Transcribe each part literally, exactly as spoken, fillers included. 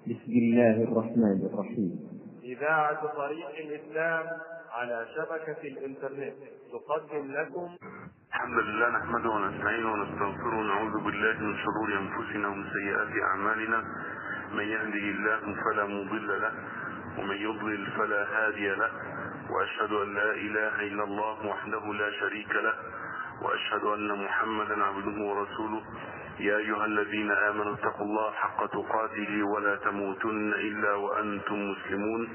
بسم الله الرحمن الرحيم. إذاعة طريق الإسلام على شبكة الإنترنت تقدم لكم. الحمد لله نحمده ونستعينه ونستغفره ونعوذ بالله من شرور أنفسنا ومن سيئات أعمالنا. من يهده الله فلا مضل له ومن يضلل فلا هادي له، وأشهد أن لا إله إلا الله وحده لا شريك له، وأشهد أن محمدا عبده ورسوله. يا أيها الذين آمنوا اتقوا الله حق تقاته ولا تموتن إلا وأنتم مسلمون.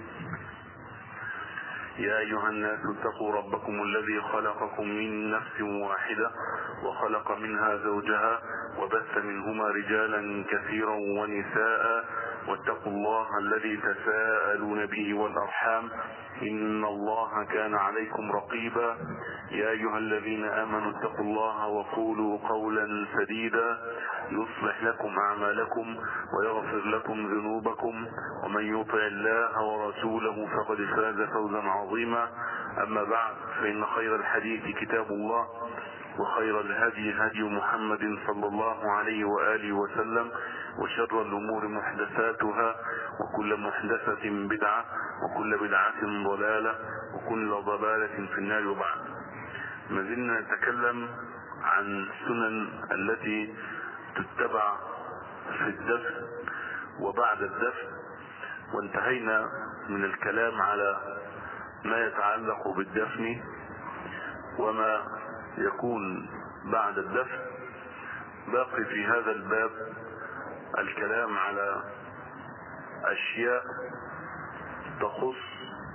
يا أيها الناس اتقوا ربكم الذي خلقكم من نفس واحدة وخلق منها زوجها وبث منهما رجالا كثيرا ونساء، واتقوا الله الذي تساءلون به والأرحام إن الله كان عليكم رقيبا. يا أيها الذين آمنوا اتقوا الله وقولوا قولا سديدا يصلح لكم أعمالكم ويغفر لكم ذنوبكم، ومن يطع الله ورسوله فقد فاز فوزا عظيما. أما بعد، فإن خير الحديث كتاب الله، وخير الهدي هدي محمد صلى الله عليه وآله وسلم، وشر الأمور محدثاتها، وكل محدثة بدعة، وكل بدعة ضلالة، وكل ضلالة في النار. وبعد، ما زلنا نتكلم عن السنن التي تتبع في الدفن وبعد الدفن، وانتهينا من الكلام على ما يتعلق بالدفن وما يكون بعد الدفن. باقي في هذا الباب الكلام على أشياء تخص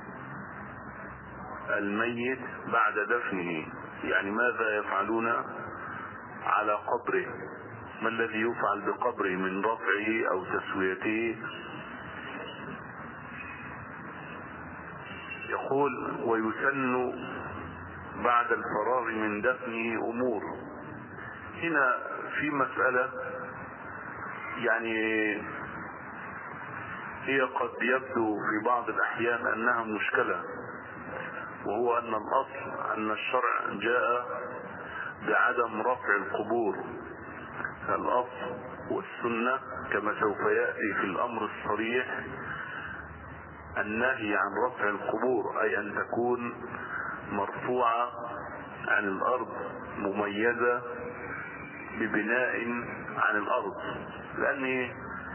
الميت بعد دفنه، يعني ماذا يفعلون على قبره، ما الذي يفعل بقبره من رفعه أو تسويته. يقول: ويسن بعد الفراغ من دفنه أمور. هنا في مسألة يعني هي قد يبدو في بعض الأحيان أنها مشكلة، وهو أن الأصل أن الشرع جاء بعدم رفع القبور. الأصل والسنة كما سوف يأتي في الأمر الصريح النهي عن رفع القبور، أي أن تكون مرفوعة عن الأرض مميزة ببناء عن الأرض، لأن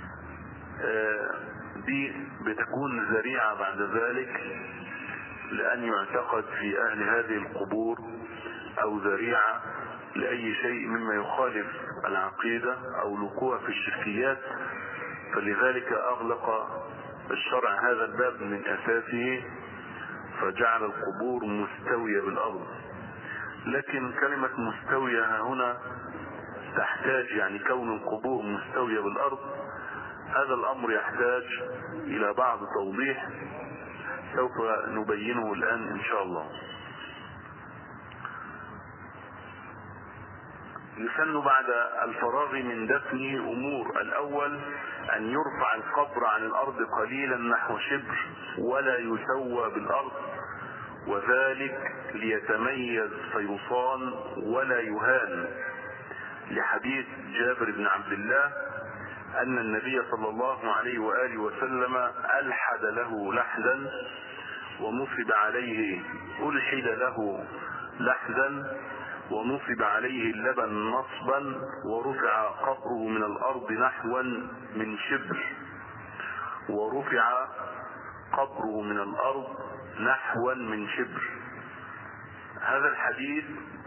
دي بتكون ذريعة بعد ذلك لأن يعتقد في أهل هذه القبور، أو ذريعة لأي شيء مما يخالف العقيدة أو الوقوع في الشركيات. فلذلك أغلق الشرع هذا الباب من أساسه، فجعل القبور مستوية بالأرض. لكن كلمة مستوية هنا تحتاج، يعني كون القبور مستوية بالأرض، هذا الأمر يحتاج إلى بعض توضيح سوف نبينه الآن إن شاء الله. يسن بعد الفراغ من دفنه أمور. الأول أن يرفع القبر عن الأرض قليلا نحو شبر ولا يسوى بالأرض، وذلك ليتميز فيصان ولا يهان، لحديث جابر بن عبد الله أن النبي صلى الله عليه وآله وسلم ألحد له لحدا ونصب عليه ألحد له لحدا ونصب عليه اللبن نصبا، ورفع قبره من الأرض نحوا من شبر ورفع قبره من الأرض نحوا من شبر. هذا الحديث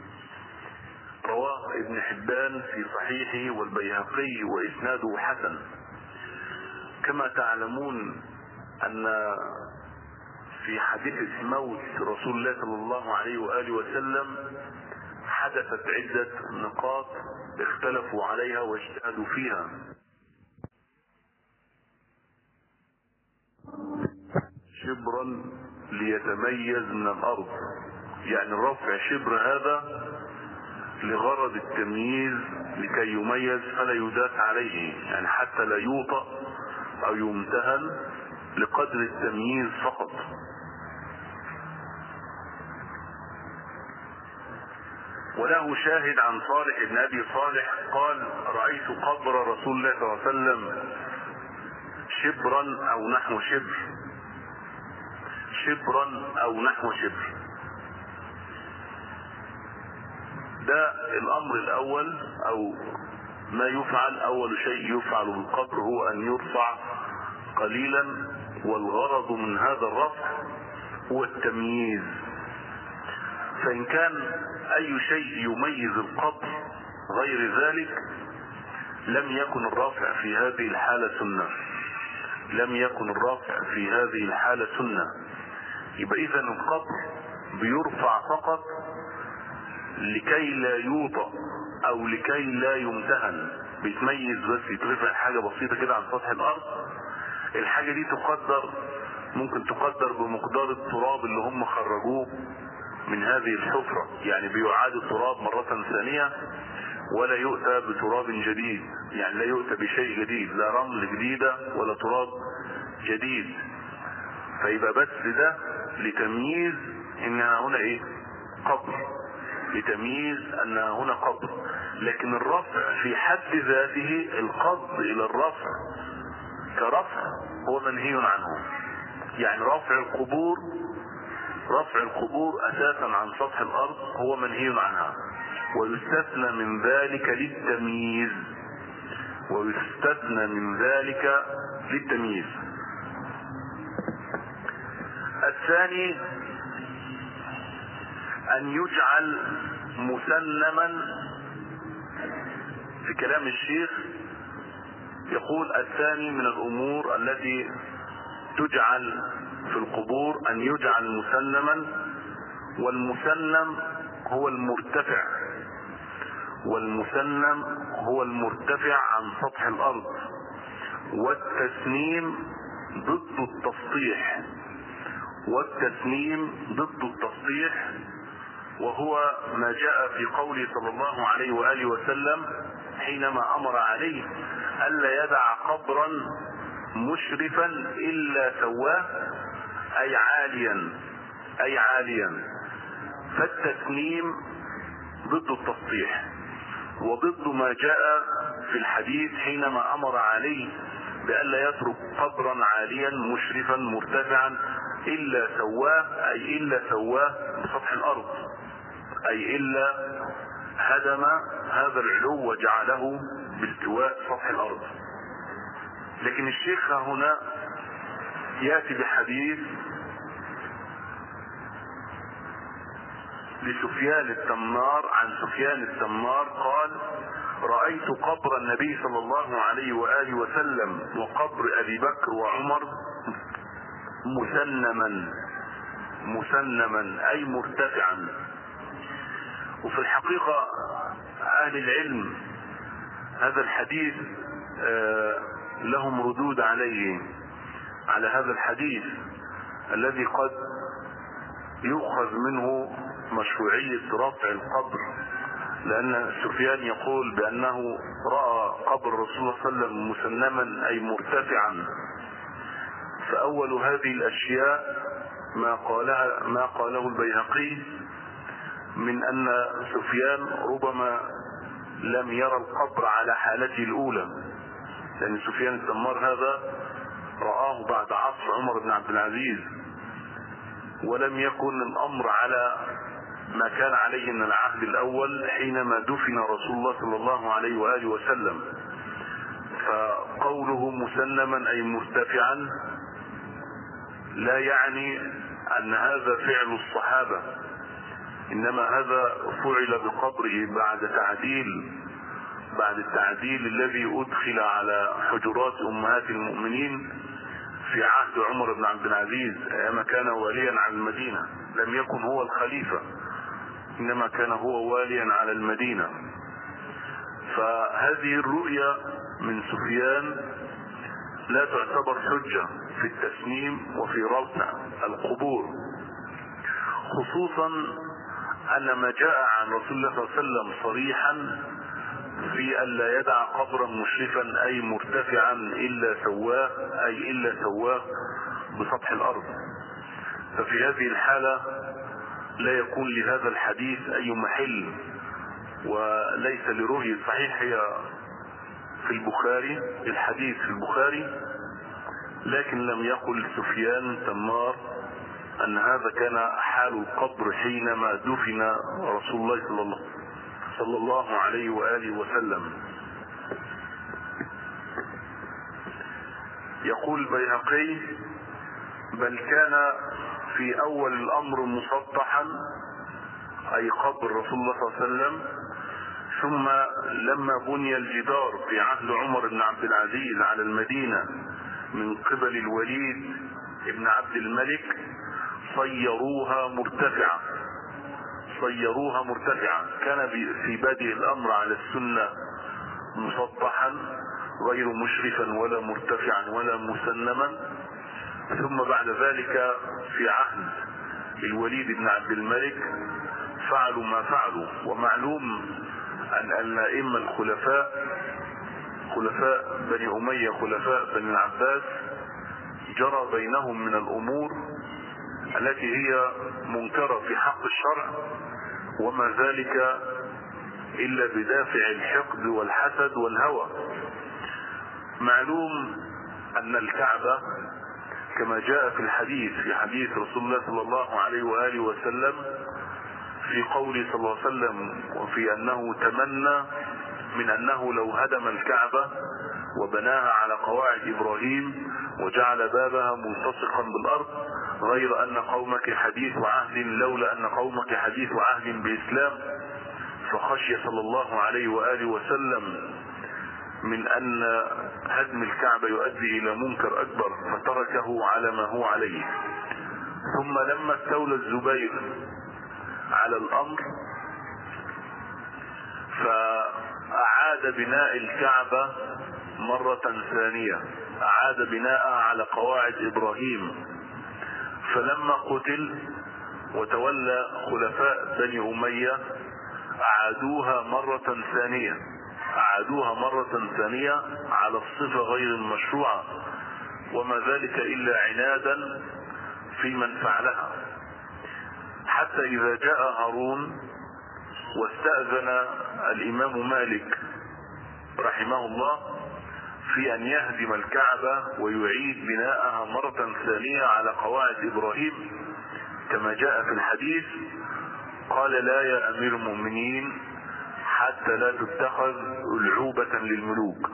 رواه ابن حبان في صحيحه والبيهقي وإسناده حسن. كما تعلمون أن في حديث موت رسول الله صلى الله عليه وآله وسلم حدثت عدة نقاط اختلفوا عليها واجتهدوا فيها. شبرا ليتميز من الأرض، يعني رفع شبر هذا لغرض التمييز لكي يميز فلا يداس عليه، يعني حتى لا يوطأ أو يمتهن، لقدر التمييز فقط. وله شاهد عن صالح بن أبي صالح قال: رأيت قبر رسول الله صلى الله عليه وسلم شبرا او نحو شبر، شبرا او نحو شبر. ده الامر الاول، او ما يفعل. اول شيء يفعل بالقبر هو ان يرفع قليلا، والغرض من هذا الرفع هو التمييز. فان كان اي شيء يميز القبر غير ذلك لم يكن الرفع في هذه الحالة سنة، لم يكن الرفع في هذه الحالة سنة. يبقى اذا القبر بيرفع فقط لكي لا يوطأ او لكي لا يمتهن، بيتميز بس، يترفع حاجة بسيطة كده عن سطح الارض. الحاجة دي تقدر، ممكن تقدر بمقدار التراب اللي هم خرجوه من هذه الحفرة، يعني بيعاد التراب مرة ثانية ولا يؤتى بتراب جديد، يعني لا يؤتى بشيء جديد، لا رمل جديدة ولا تراب جديد. فيبقى بس ده لتمييز انها هنا ايه؟ قبر، لتمييز انها هنا قبر. لكن الرفع في حد ذاته، القصد الى الرفع كرفع هو منهي عنه. يعني رفع القبور، رفع القبور اساسا عن سطح الارض هو منهي عنها، ويستثنى من ذلك للتمييز، ويستثنى من ذلك للتمييز. الثاني ان يجعل مسنما. في كلام الشيخ يقول الثاني من الامور التي تجعل في القبور ان يجعل مسنما، والمسنم هو المرتفع، والمسنم هو المرتفع عن سطح الارض. والتسنيم ضد التسطيح، والتسنيم ضد التسطيح، وهو ما جاء في قوله صلى الله عليه وآله وسلم حينما امر عليه الا يدع قبرا مشرفا الا سواه، اي عاليا، اي عاليا. فالتسنيم ضد التسطيح، وضد ما جاء في الحديث حينما امر عليه بألا يترك قبرا عاليا مشرفا مرتفعا الا سواه، اي الا سواه بسطح الارض، اي الا هدم هذا العلو وجعله باستواء سطح الارض. لكن الشيخ هنا ياتي بحديث لسفيان التمار، عن سفيان التمار قال: رأيت قبر النبي صلى الله عليه وآله وسلم وقبر أبي بكر وعمر مسنما، مسنما أي مرتفعا. وفي الحقيقة أهل العلم هذا الحديث لهم ردود عليه، على هذا الحديث الذي قد يؤخذ منه مشروعية رفع القبر، لأن سفيان يقول بأنه رأى قبر الرسول صلى الله عليه وسلم مسنما أي مرتفعا. فأول هذه الأشياء ما قالها ما قاله البيهقي من أن سفيان ربما لم يرى القبر على حالته الأولى، لأن سفيان التمار هذا رآه بعد عصر عمر بن عبد العزيز، ولم يكن الأمر على ما كان عليه من العهد الأول حينما دفن رسول الله صلى الله عليه وآله وسلم. فقوله مسنما أي مرتفعا لا يعني أن هذا فعل الصحابة، إنما هذا فعل بقبره بعد تعديل، بعد التعديل الذي أدخل على حجرات أمهات المؤمنين في عهد عمر بن عبد العزيز أيام كان واليا على المدينة. لم يكن هو الخليفة، إنما كان هو واليا على المدينة. فهذه الرؤية من سفيان لا تعتبر حجة في التسنيم وفي رفع القبور، خصوصا أن ما جاء عن رسول الله صلى الله عليه وسلم صريحا في أن لا يدع قبرا مشرفا أي مرتفعا إلا سواه، أي إلا سواه بسطح الأرض. ففي هذه الحالة لا يكون لهذا الحديث أي محل، وليس لرؤية. صحيح هي في البخاري، الحديث في البخاري، لكن لم يقل سفيان تمار أن هذا كان حال القبر حينما دفن رسول الله صلى الله, صلى الله عليه وآله وسلم. يقول البيهقي: بل كان في أول الأمر مسطحا، أي قبر رسول الله صلى الله عليه وسلم، ثم لما بني الجدار في عهد عمر بن عبد العزيز على المدينة من قبل الوليد بن عبد الملك صيروها مرتفعة صيروها مرتفعة كان في بادئ الأمر على السنة مسطحا غير مشرفا ولا مرتفعا ولا مسنما، ثم بعد ذلك في عهد الوليد بن عبد الملك فعلوا ما فعلوا. ومعلوم أن الأئمة الخلفاء خلفاء بني أمية خلفاء بني العباس جرى بينهم من الأمور التي هي منكرة في حق الشرع، وما ذلك إلا بدافع الحقد والحسد والهوى. معلوم أن الكعبة كما جاء في الحديث في حديث رسول الله صلى الله عليه وآله وسلم في قوله صلى الله عليه وسلم وفي أنه تمنى من أنه لو هدم الكعبة وبناها على قواعد إبراهيم وجعل بابها ملتصقا بالأرض غير أن قومك حديث عهد لولا أن قومك حديث عهد بإسلام، فخشي صلى الله عليه وآله وسلم من أن هدم الكعبة يؤدي إلى منكر أكبر فتركه على ما هو عليه. ثم لما استولى الزبير على الأمر فأعاد بناء الكعبة مرة ثانية، أعاد بناءها على قواعد إبراهيم. فلما قتل وتولى خلفاء بني أمية أعادوها مرة ثانية أعادوها مرة ثانية على الصفة غير المشروعة، وما ذلك إلا عنادا في من فعلها، حتى إذا جاء هارون واستأذن الإمام مالك رحمه الله في أن يهدم الكعبة ويعيد بناءها مرة ثانية على قواعد إبراهيم كما جاء في الحديث، قال: لا يا أمير المؤمنين حتى لا تتخذ ألعوبة للملوك.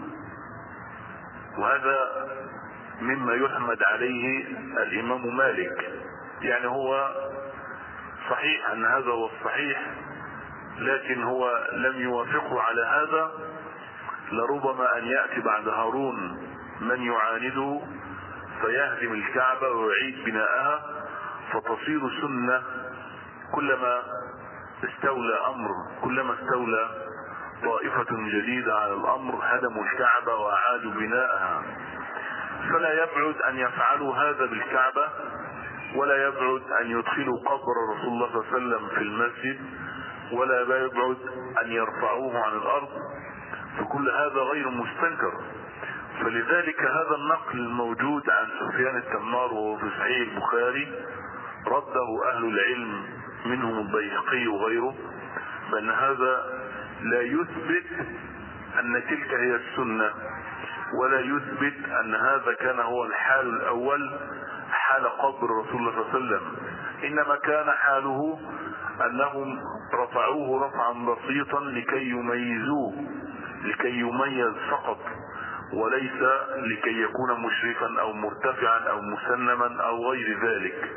وهذا مما يحمد عليه الإمام مالك، يعني هو صحيح أن هذا هو الصحيح، لكن هو لم يوافقه على هذا، لربما أن يأتي بعد هارون من يعانده فيهدم الكعبة ويعيد بناءها فتصير سنة. كلما استولى أمر كلما استولى طائفة جديدة على الأمر هدموا الكعبة وأعادوا بناءها. فلا يبعد أن يفعلوا هذا بالكعبة، ولا يبعد أن يدخلوا قبر رسول الله صلى الله عليه وسلم في المسجد، ولا يبعد أن يرفعوه عن الأرض، فكل هذا غير مستنكر. فلذلك هذا النقل الموجود عن سفيان التمار وهو في صحيح البخاري رده أهل العلم منهم البيهقي وغيره، بأن هذا لا يثبت أن تلك هي السنة، ولا يثبت أن هذا كان هو الحال الأول حال قبر رسول الله صلى الله عليه وسلم، إنما كان حاله أنهم رفعوه رفعا بسيطا لكي يميزوه، لكي يميز فقط، وليس لكي يكون مشرفا أو مرتفعا أو مسنما أو غير ذلك.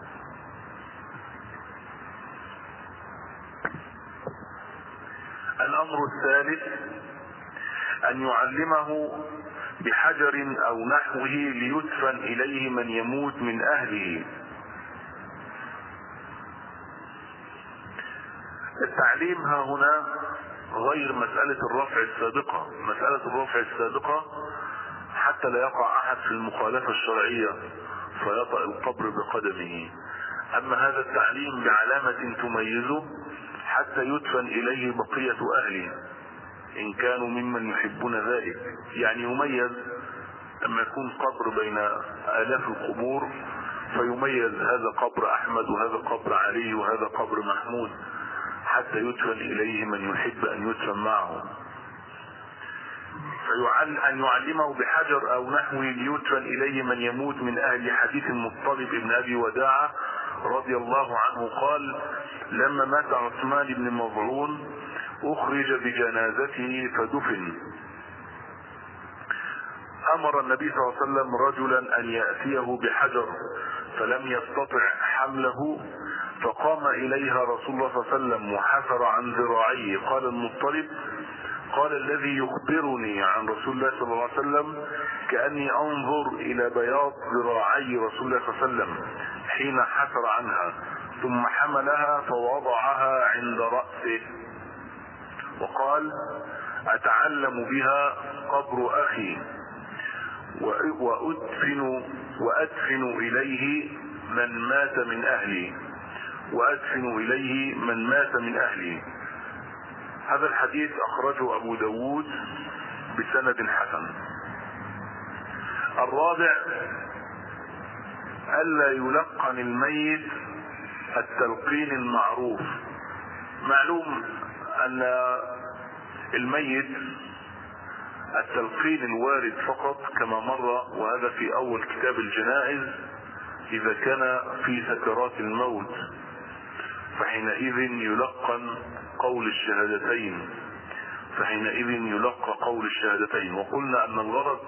الأمر الثالث أن يعلمه بحجر أو نحوه ليدفن إليه من يموت من أهله. التعليم ها هنا غير مسألة الرفع السابقة. مسألة الرفع السابقة حتى لا يقع أحد في المخالفة الشرعية فيطأ القبر بقدمه. أما هذا التعليم بعلامة تميزه حتى يدفن إليه بقية أهله إن كانوا ممن يحبون ذلك، يعني يميز لما يكون قبر بين آلاف القبور فيميز هذا قبر أحمد وهذا قبر علي وهذا قبر محمود، حتى يدفن إليه من يحب أن يدفن معه. أن يعلمه بحجر أو نحوه ليدفن إليه من يموت من أهل حديث المطلب بن أبي وداعة رضي الله عنه قال: لما مات عثمان بن مظعون أخرج بجنازته فدفن، أمر النبي صلى الله عليه وسلم رجلا أن يأتيه بحجر فلم يستطع حمله، فقام إليها رسول الله صلى الله عليه وسلم وحفر عن ذراعيه. قال المطلب: قال الذي يخبرني عن رسول الله صلى الله عليه وسلم كأني أنظر إلى بياض ذراعي رسول الله صلى الله عليه وسلم حين حفر عنها، ثم حملها فوضعها عند رأسه وقال: أتعلم بها قبر أخي وأدفن, وأدفن إليه من مات من أهلي وأدفن إليه من مات من أهلي. هذا الحديث أخرجه أبو داود بسند حسن. الرابع: ألا يلقن الميت التلقين المعروف. معلوم أن الميت التلقين الوارد فقط كما مر، وهذا في أول كتاب الجنائز، إذا كان في سكرات الموت فحينئذ يلقن قول الشهادتين فحينئذ يلقى قول الشهادتين وقلنا أن الغرض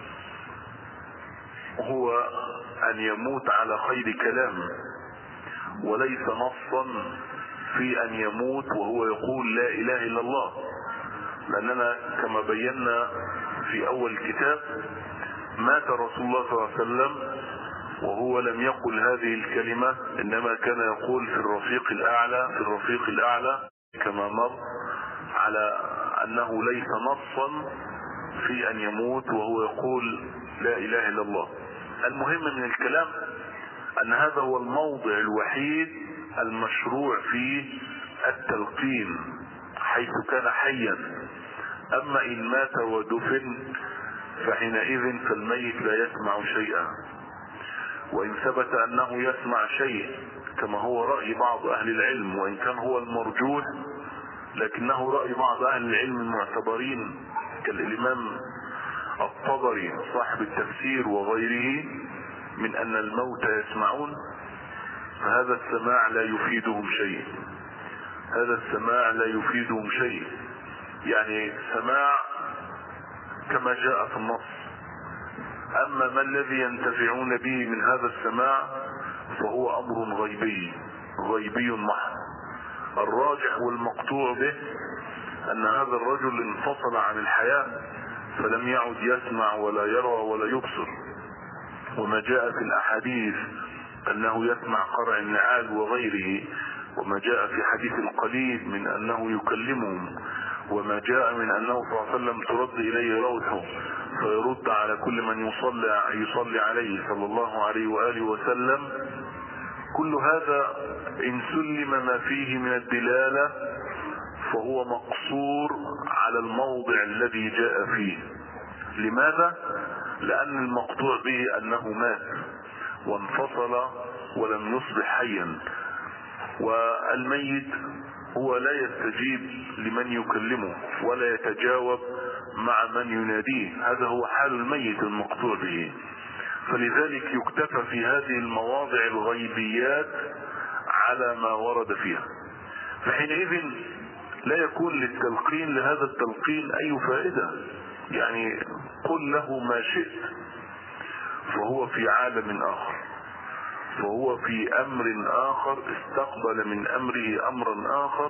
هو أن يموت على خير كلام، وليس نصا في أن يموت وهو يقول لا إله إلا الله، لأننا كما بينا في أول الكتاب مات رسول الله صلى الله عليه وسلم وهو لم يقل هذه الكلمة، إنما كان يقول في الرفيق الأعلى في الرفيق الأعلى كما مر، على أنه ليس نصا في أن يموت وهو يقول لا إله إلا الله. المهم من الكلام أن هذا هو الموضع الوحيد المشروع فيه التلقين حيث كان حيا. أما إن مات ودفن فحينئذ فالميت لا يسمع شيئا، وإن ثبت أنه يسمع شيء كما هو رأي بعض أهل العلم، وإن كان هو المرجوح لكنه رأي بعض أهل العلم المعتبرين كالإمام الطبري صاحب التفسير وغيره من أن الموت يسمعون، فهذا السماع لا يفيدهم شيء هذا السماع لا يفيدهم شيء يعني سماع كما جاء في النص. أما ما الذي ينتفعون به من هذا السماع فهو أمر غيبي غيبي محض. الراجح والمقطوع به أن هذا الرجل انفصل عن الحياة فلم يعد يسمع ولا يرى ولا يبصر، وما جاء في الأحاديث أنه يسمع قرع النعال وغيره، وما جاء في حديث القليل من أنه يكلمهم، وما جاء من أنه صلى الله عليه وسلم ترد إليه روحه فيرد على كل من يصلي, يصلي عليه صلى الله عليه وآله وسلم. كل هذا إن سلم ما فيه من الدلالة فهو مقصور على الموضع الذي جاء فيه. لماذا؟ لأن المقطوع به أنه مات وانفصل ولم يصبح حيا، والميت هو لا يستجيب لمن يكلمه ولا يتجاوب مع من يناديه، هذا هو حال الميت المقطوع به. فلذلك يكتفى في هذه المواضع الغيبيات على ما ورد فيها، فحينئذ لا يكون للتلقين لهذا التلقين أي فائدة. يعني قل له ما شئت فهو في عالم آخر، فهو في أمر آخر استقبل من أمره أمرا آخر،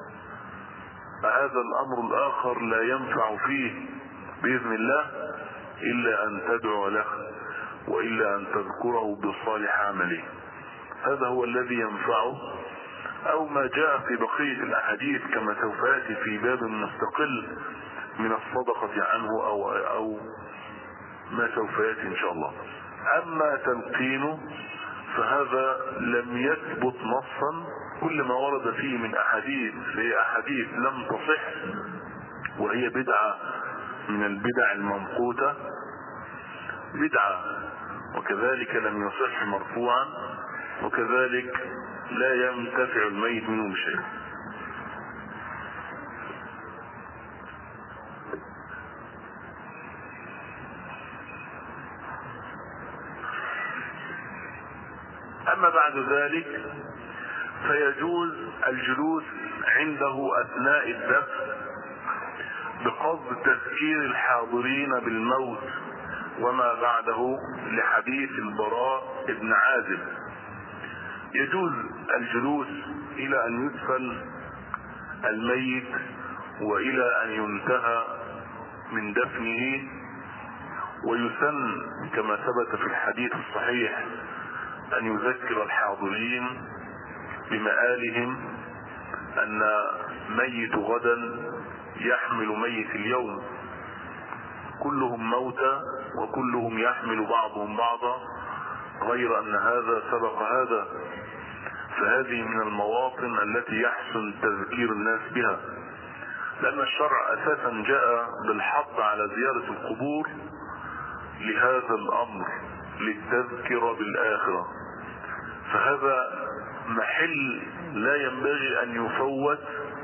هذا الأمر الآخر لا ينفع فيه بإذن الله إلا أن تدعو له وإلا أن تذكره بصالح عمله، هذا هو الذي ينفعه. أو ما جاء في بقية الأحاديث كما سوف يأتي في باب مستقل من الصدقة عنه أو, أو ما سوف يأتي إن شاء الله. أما تلقينه فهذا لم يثبت نصا، كل ما ورد فيه من أحاديث في أحاديث لم تصح وهي بدعة من البدع الممقوتة بدعة، وكذلك لم يصح مرفوعا، وكذلك لا ينتفع الميت منه بشيء. أما بعد ذلك فيجوز الجلوس عنده أثناء الدفن بقصد تذكير الحاضرين بالموت وما بعده، لحديث البراء بن عازب. يجوز الجلوس إلى أن يدفن الميت وإلى أن ينتهى من دفنه، ويسن كما ثبت في الحديث الصحيح أن يذكر الحاضرين بمآلهم، أن ميت غدا يحمل ميت اليوم، كلهم موتى وكلهم يحمل بعضهم بعضا، غير أن هذا سبق هذا. فهذه من المواطن التي يحسن تذكير الناس بها، لأن الشرع أساسا جاء بالحض على زيارة القبور لهذا الأمر، للتذكر بالآخرة. فهذا محل لا ينبغي أن يفوت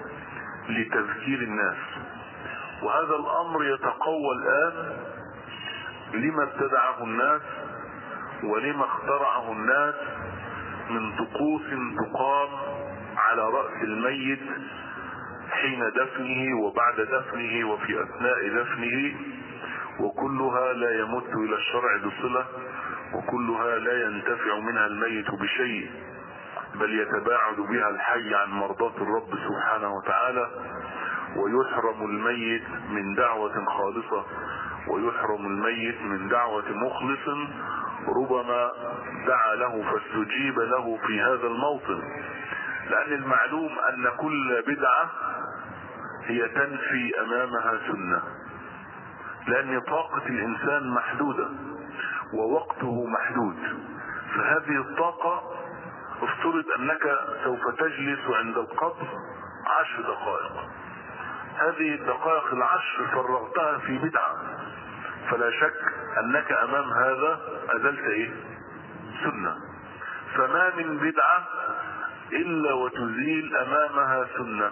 لتذكير الناس. وهذا الأمر يتقوى الآن لما ابتدعه الناس ولما اخترعه الناس من طقوس تقام على رأس الميت حين دفنه وبعد دفنه وفي أثناء دفنه، وكلها لا يمت إلى الشرع بصلة، وكلها لا ينتفع منها الميت بشيء، بل يتباعد بها الحي عن مرضاة الرب سبحانه وتعالى، ويحرم الميت من دعوة خالصة، ويحرم الميت من دعوة مخلص ربما دعا له فاستجيب له في هذا الموطن. لأن المعلوم أن كل بدعة هي تنفي أمامها سنة، لأن طاقة الإنسان محدودة ووقته محدود. فهذه الطاقة افترض أنك سوف تجلس عند القبر عشر دقائق، هذه الدقائق العشر فرغتها في بدعة، فلا شك أنك أمام هذا أزلت إيه؟ سنة. فما من بدعة إلا وتزيل أمامها سنة.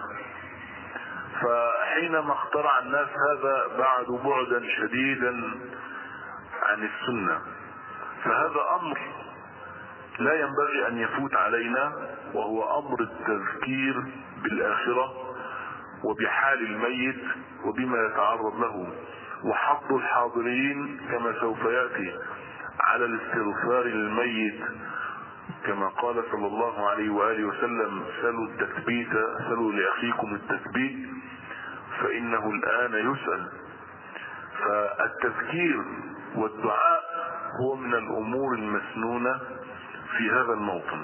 فحينما اخترع الناس هذا بعدوا بعدا شديدا عن السنة. فهذا أمر لا ينبغي أن يفوت علينا، وهو أمر التذكير بالآخرة وبحال الميت وبما يتعرض له، وحض الحاضرين كما سوف يأتي على الاستغفار للميت، كما قال صلى الله عليه وآله وسلم: سلوا التثبيت، سلوا لأخيكم التثبيت فإنه الآن يسأل. فالتذكير والدعاء هو من الأمور المسنونة في هذا الموطن.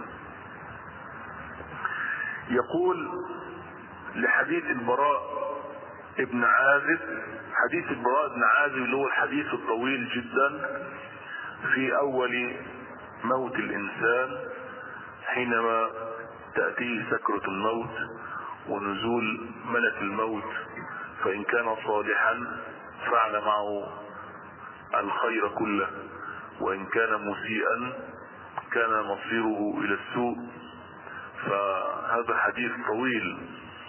يقول لحديث البراء ابن عازب، حديث البراء بن عازب اللي هو الحديث الطويل جدا في أول موت الإنسان حينما تأتيه سكرة الموت ونزول ملك الموت، فإن كان صالحا فعل معه الخير كله، وإن كان مسيئا كان مصيره إلى السوء. فهذا حديث طويل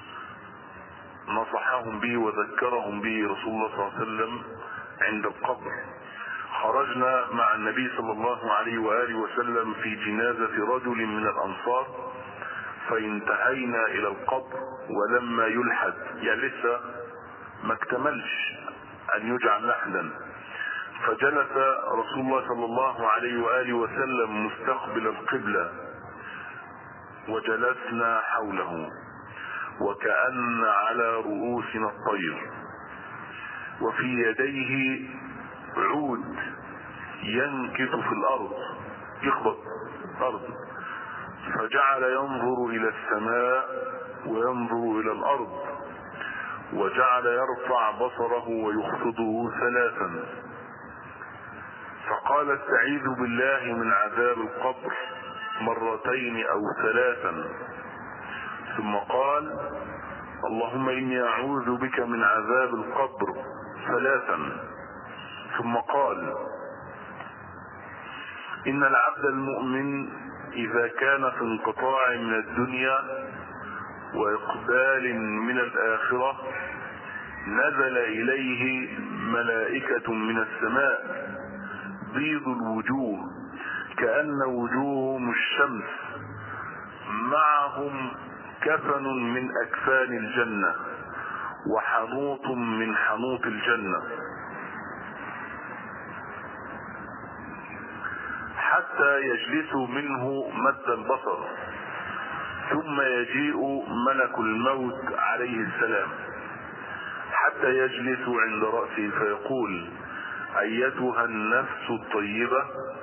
نصحهم به وذكرهم به رسول الله صلى الله عليه وسلم عند القبر. خرجنا مع النبي صلى الله عليه وآله وسلم في جنازة رجل من الأنصار، فانتهينا إلى القبر ولما يلحد، يعني لسه ما اكتملش أن يجعل لحدا، فجلس رسول الله صلى الله عليه وآله وسلم مستقبل القبلة وجلسنا حوله وكأن على رؤوسنا الطير، وفي يديه عود ينكت في الأرض، يخبط الأرض، فجعل ينظر إلى السماء وينظر إلى الأرض، وجعل يرفع بصره ويخفضه ثلاثا، فقال: استعيذ بالله من عذاب القبر مرتين أو ثلاثا، ثم قال: اللهم إني أعوذ بك من عذاب القبر ثلاثا، ثم قال: إن العبد المؤمن إذا كان في انقطاع من الدنيا وإقبال من الآخرة نزل إليه ملائكة من السماء بيض الوجوه كأن وجوههم الشمس الشمس معهم كفن من أكفان الجنة وحنوط من حنوط الجنة، حتى يجلسوا منه مد البصر، ثم يجيء ملك الموت عليه السلام حتى يجلس عند رأسه فيقول: أيتها النفس الطيبة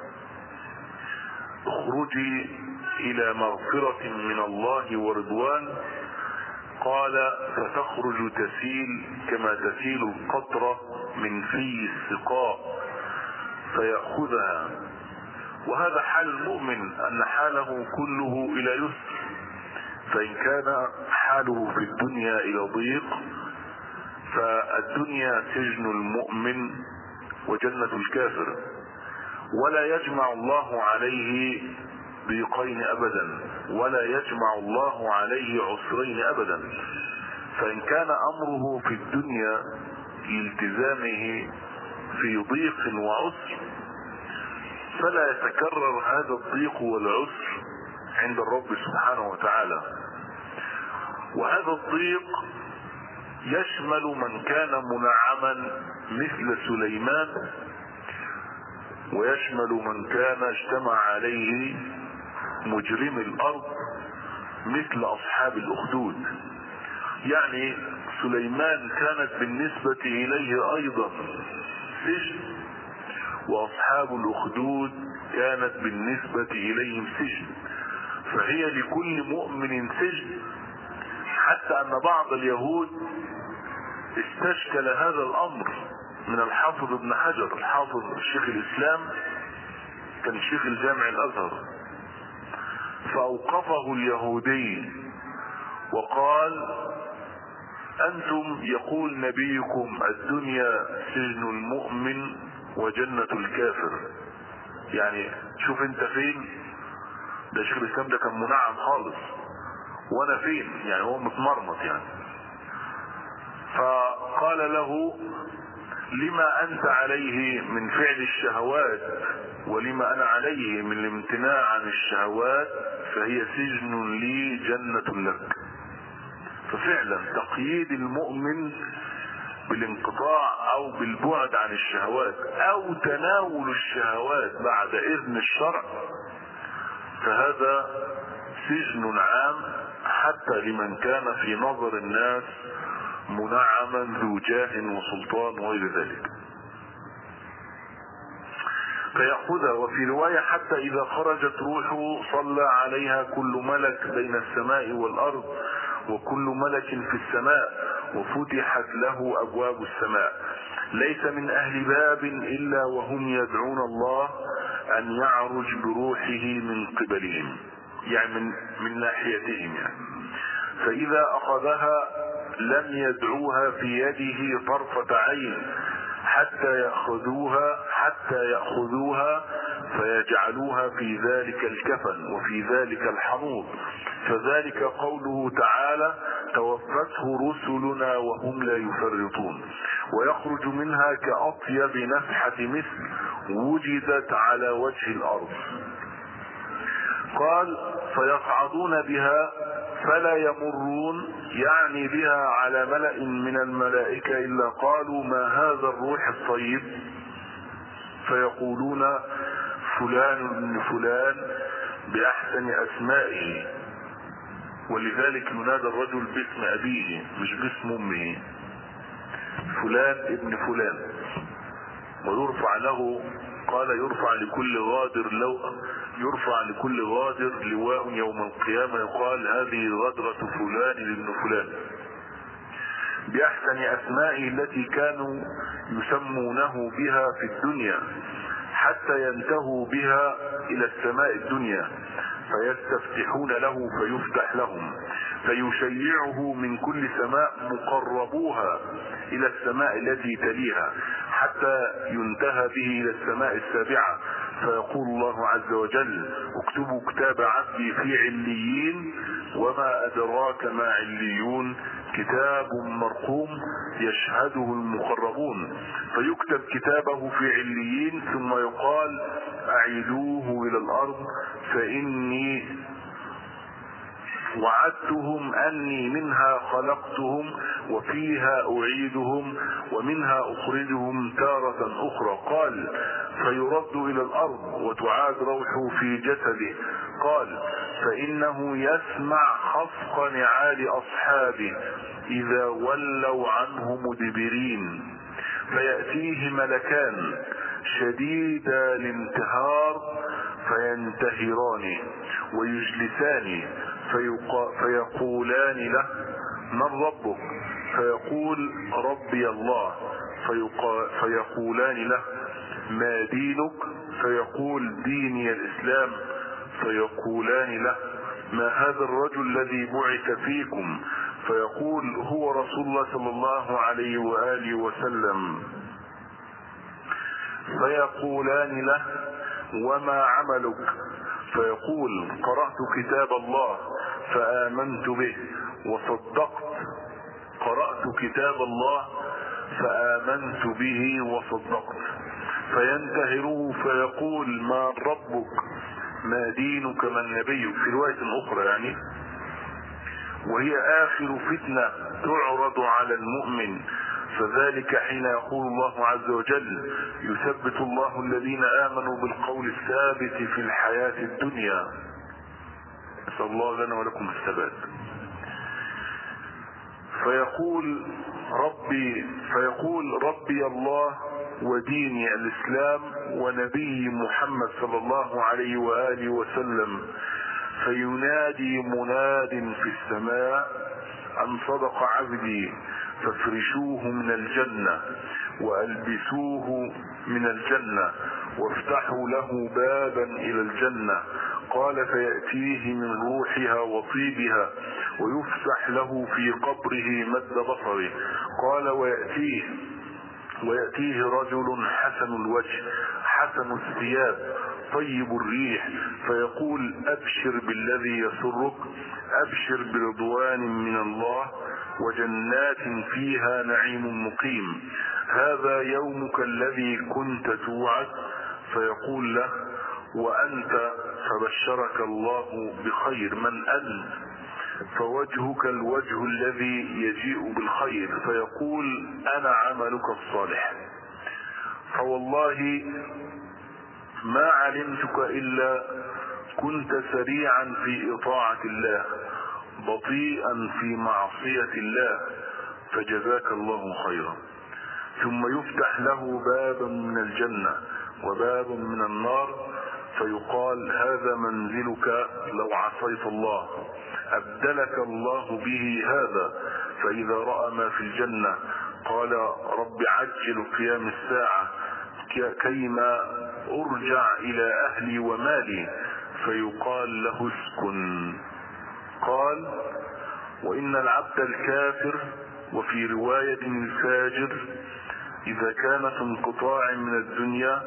اخرجي إلى مغفرة من الله ورضوان. قال: فتخرج تسيل كما تسيل القطرة من في السقاء فيأخذها. وهذا حال المؤمن، أن حاله كله إلى يسر، فإن كان حاله في الدنيا إلى ضيق فالدنيا سجن المؤمن وجنة الكافر، ولا يجمع الله عليه ضيقين أبدا، ولا يجمع الله عليه عسرين أبدا. فإن كان أمره في الدنيا لالتزامه في ضيق وعسر فلا يتكرر هذا الضيق والعسر عند الرب سبحانه وتعالى. وهذا الضيق يشمل من كان منعما مثل سليمان، ويشمل من كان اجتمع عليه مجرم الارض مثل اصحاب الاخدود. يعني سليمان كانت بالنسبة اليه ايضا سجن، واصحاب الاخدود كانت بالنسبة اليهم سجن، فهي لكل مؤمن سجن. حتى ان بعض اليهود استشكل هذا الامر من الحافظ ابن حجر، الحافظ الشيخ الاسلام كان شيخ الجامع الازهر، فاوقفه اليهودي وقال: انتم يقول نبيكم الدنيا سجن المؤمن وجنة الكافر، يعني شوف انت فين؟ ده شيخ الاسلام ده كان منعم خالص، وانا فين؟ يعني هو متمرمط يعني. فقال له: لما انت عليه من فعل الشهوات ولما انا عليه من الامتناع عن الشهوات فهي سجن لي جنة لك. ففعلا تقييد المؤمن بالانقطاع او بالبعد عن الشهوات او تناول الشهوات بعد اذن الشرع فهذا سجن عام حتى لمن كان في نظر الناس منعما ذو جاه وسلطان وغير ذلك. فيأخذها. وفي رواية: حتى إذا خرجت روحه صلى عليها كل ملك بين السماء والأرض وكل ملك في السماء وفتحت له أبواب السماء، ليس من أهل باب إلا وهم يدعون الله أن يعرج بروحه من قبلهم، يعني من, من ناحيتهم يعني. فإذا أخذها لم يدعوها في يده طرفة عين حتى يأخذوها حتى يأخذوها فيجعلوها في ذلك الكفن وفي ذلك الحنوط. فذلك قوله تعالى: توفته رسلنا وهم لا يفرطون. ويخرج منها كأطيب نفحة مسك وجدت على وجه الأرض. قال: فيصعدون بها فلا يمرون يعني بها على ملأ من الملائكة إلا قالوا: ما هذا الروح الطيب؟ فيقولون: فلان ابن فلان بأحسن أسمائه. ولذلك ينادى الرجل باسم أبيه مش باسم أمه، فلان ابن فلان. ويرفع له، قال: يرفع لكل غادر لو يرفع لكل غادر لواء يوم القيامة يقال: هذه غدرة فلان ابن فلان بأحسن أسمائه التي كانوا يسمونه بها في الدنيا حتى ينتهوا بها إلى السماء الدنيا فيستفتحون له فيفتح لهم فيشيعه من كل سماء مقربوها إلى السماء التي تليها حتى ينتهى به إلى السماء السابعة فيقول الله عز وجل: اكتبوا كتاب عبدي في عليين وما أدراك ما عليون كتاب مرقوم يشهده المقربون. فيكتب كتابه في عليين ثم يقال: أعيدوه إلى إلى الأرض فإني وعدتهم أني منها خلقتهم وفيها أعيدهم ومنها أخرجهم تارة أخرى. قال فيرد إلى الأرض وتعاد روحه في جسده. قال فإنه يسمع خفق نعال أصحابه إذا ولوا عنه مدبرين، فيأتيه ملكان شديد الانتهار فينتهران ويجلسان فيقولان له من ربك؟ فيقول ربي الله. فيقولان له ما دينك؟ فيقول ديني الإسلام. فيقولان له ما هذا الرجل الذي بعث فيكم؟ فيقول هو رسول الله صلى الله عليه وآله وسلم. فيقولان له وما عملك؟ فيقول قرأت كتاب الله فآمنت به وصدقت. قرأت كتاب الله فآمنت به وصدقت. فينتهره فيقول ما ربك؟ ما دينك؟ من نبيك؟ في رواية أخرى يعني. وهي آخر فتنة تعرض على المؤمن، فذلك حين يقول الله عز وجل يثبت الله الذين آمنوا بالقول الثابت في الحياة الدنيا. نسأل الله لنا ولكم الثبات. فيقول ربي فيقول ربي الله وديني الإسلام ونبي محمد صلى الله عليه وآله وسلم. فينادي مناد في السماء أن صدق عبدي فافرشوه من الجنة وألبسوه من الجنة وافتحوا له بابا إلى الجنة. قال فيأتيه من روحها وطيبها ويفسح له في قبره مد بصره. قال ويأتيه ويأتيه رجل حسن الوجه حسن الثياب طيب الريح فيقول أبشر بالذي يسرك، أبشر برضوان من الله وجنات فيها نعيم مقيم، هذا يومك الذي كنت توعد. فيقول له وأنت؟ فبشرك الله بخير. من أنت؟ فوجهك الوجه الذي يجيء بالخير. فيقول أنا عملك الصالح. فوالله ما علمتك إلا كنت سريعا في إطاعة الله بطيئا في معصية الله، فجزاك الله خيرا. ثم يفتح له بابا من الجنة وباب من النار فيقال هذا منزلك لو عصيت الله، أبدلك الله به هذا. فإذا رأى ما في الجنة قال رب عجل قيام الساعة كيما أرجع إلى أهلي ومالي. فيقال له اسكن. قال وإن العبد الكافر وفي رواية الفاجر إذا كان في انقطاع من الدنيا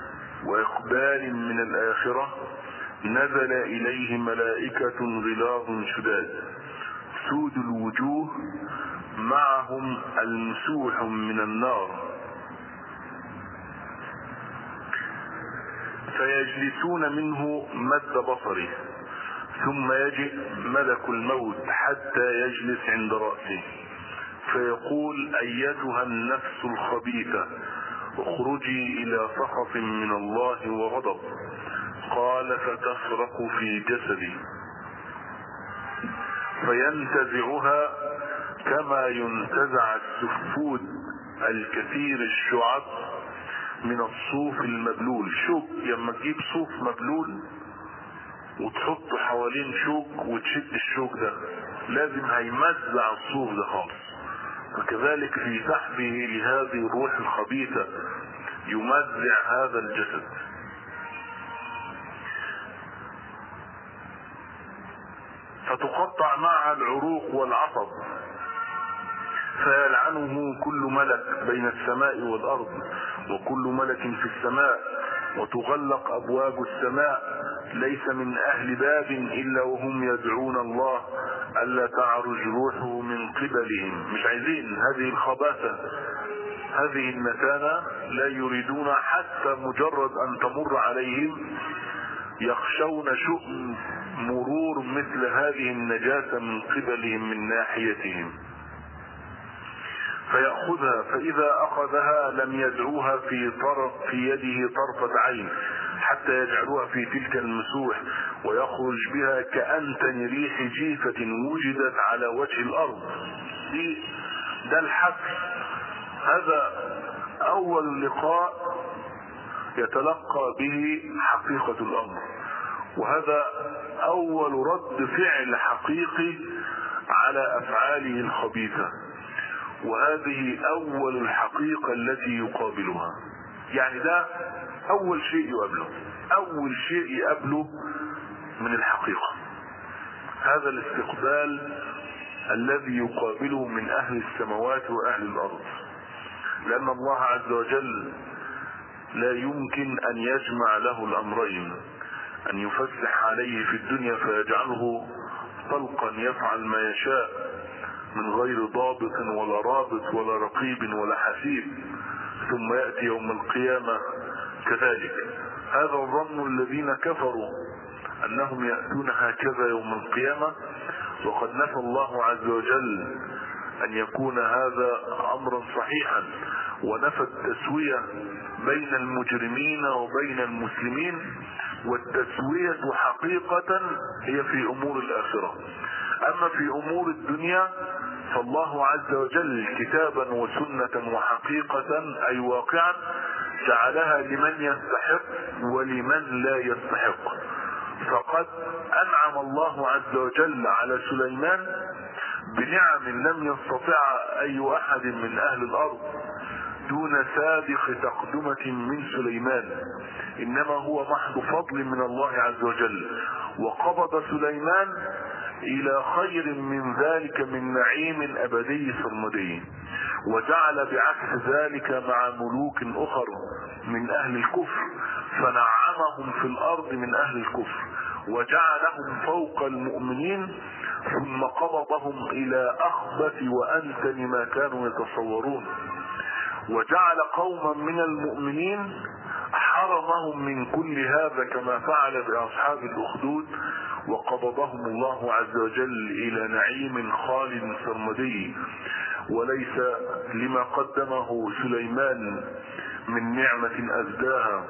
وإقبال من الآخرة نزل إليه ملائكة غلاظ شداد سود الوجوه معهم المسوح من النار فيجلسون منه مد بصره، ثم يجئ ملك الموت حتى يجلس عند رأسه فيقول أيتها النفس الخبيثة اخرجي إلى سخط من الله وغضب. قال فتفرق في جسدي فينتزعها كما ينتزع السفود الكثير الشعب من الصوف المبلول. شوك لما تجيب صوف مبلول وتحطه حوالين شوك وتشد الشوك ده لازم هيمزع الصوف ده خالص. وكذلك في سحبه لهذه الروح الخبيثة يمزع هذا الجسد. فتقطع معها العروق والعصب فيلعنه كل ملك بين السماء والأرض وكل ملك في السماء، وتغلق أبواب السماء ليس من أهل باب إلا وهم يدعون الله ألا تعرج روحه من قبلهم. مش عايزين هذه الخباثة هذه المتانة، لا يريدون حتى مجرد أن تمر عليهم يخشون شؤم مرور مثل هذه النجاسة من قبلهم من ناحيتهم، فيأخذها، فإذا أخذها لم يدعوها في طرف في يده طرفة عين حتى يجعلوها في تلك المسوح ويخرج بها كأنتن ريح جيفة وجدت على وجه الأرض. دي ده الحبس. هذا أول لقاء يتلقى به حقيقة الأمر، وهذا أول رد فعل حقيقي على أفعاله الخبيثة، وهذه أول الحقيقة التي يقابلها. يعني ده أول شيء يقابله، أول شيء يقابله من الحقيقة، هذا الاستقبال الذي يقابله من أهل السماوات وأهل الأرض. لأن الله عز وجل لا يمكن أن يجمع له الأمرين، أن يفسح عليه في الدنيا فيجعله طلقا يفعل ما يشاء من غير ضابط ولا رابط ولا رقيب ولا حسيب، ثم يأتي يوم القيامة كذلك. هذا الظن الذين كفروا أنهم يأتون هكذا يوم القيامة، وقد نفى الله عز وجل أن يكون هذا أمرا صحيحا، ونفى التسوية بين المجرمين وبين المسلمين، والتسوية حقيقة هي في أمور الآخرة. أما في أمور الدنيا فالله عز وجل كتابا وسنة وحقيقة أي واقعا جعلها لمن يستحق ولمن لا يستحق. فقد أنعم الله عز وجل على سليمان بنعم لم يستطع أي أحد من أهل الأرض دون سابق تقدمة من سليمان، إنما هو محض فضل من الله عز وجل. وقبض سليمان إلى خير من ذلك من نعيم أبدي سرمدي، وجعل بعكس ذلك مع ملوك أخر من أهل الكفر فنعمهم في الأرض من أهل الكفر، وجعلهم فوق المؤمنين، ثم قبضهم إلى أخبث وأنتن ما كانوا يتصورون. وجعل قوما من المؤمنين حرمهم من كل هذا كما فعل بأصحاب الأخدود، وقبضهم الله عز وجل إلى نعيم خالد سرمدي. وليس لما قدمه سليمان من نعمة أزداها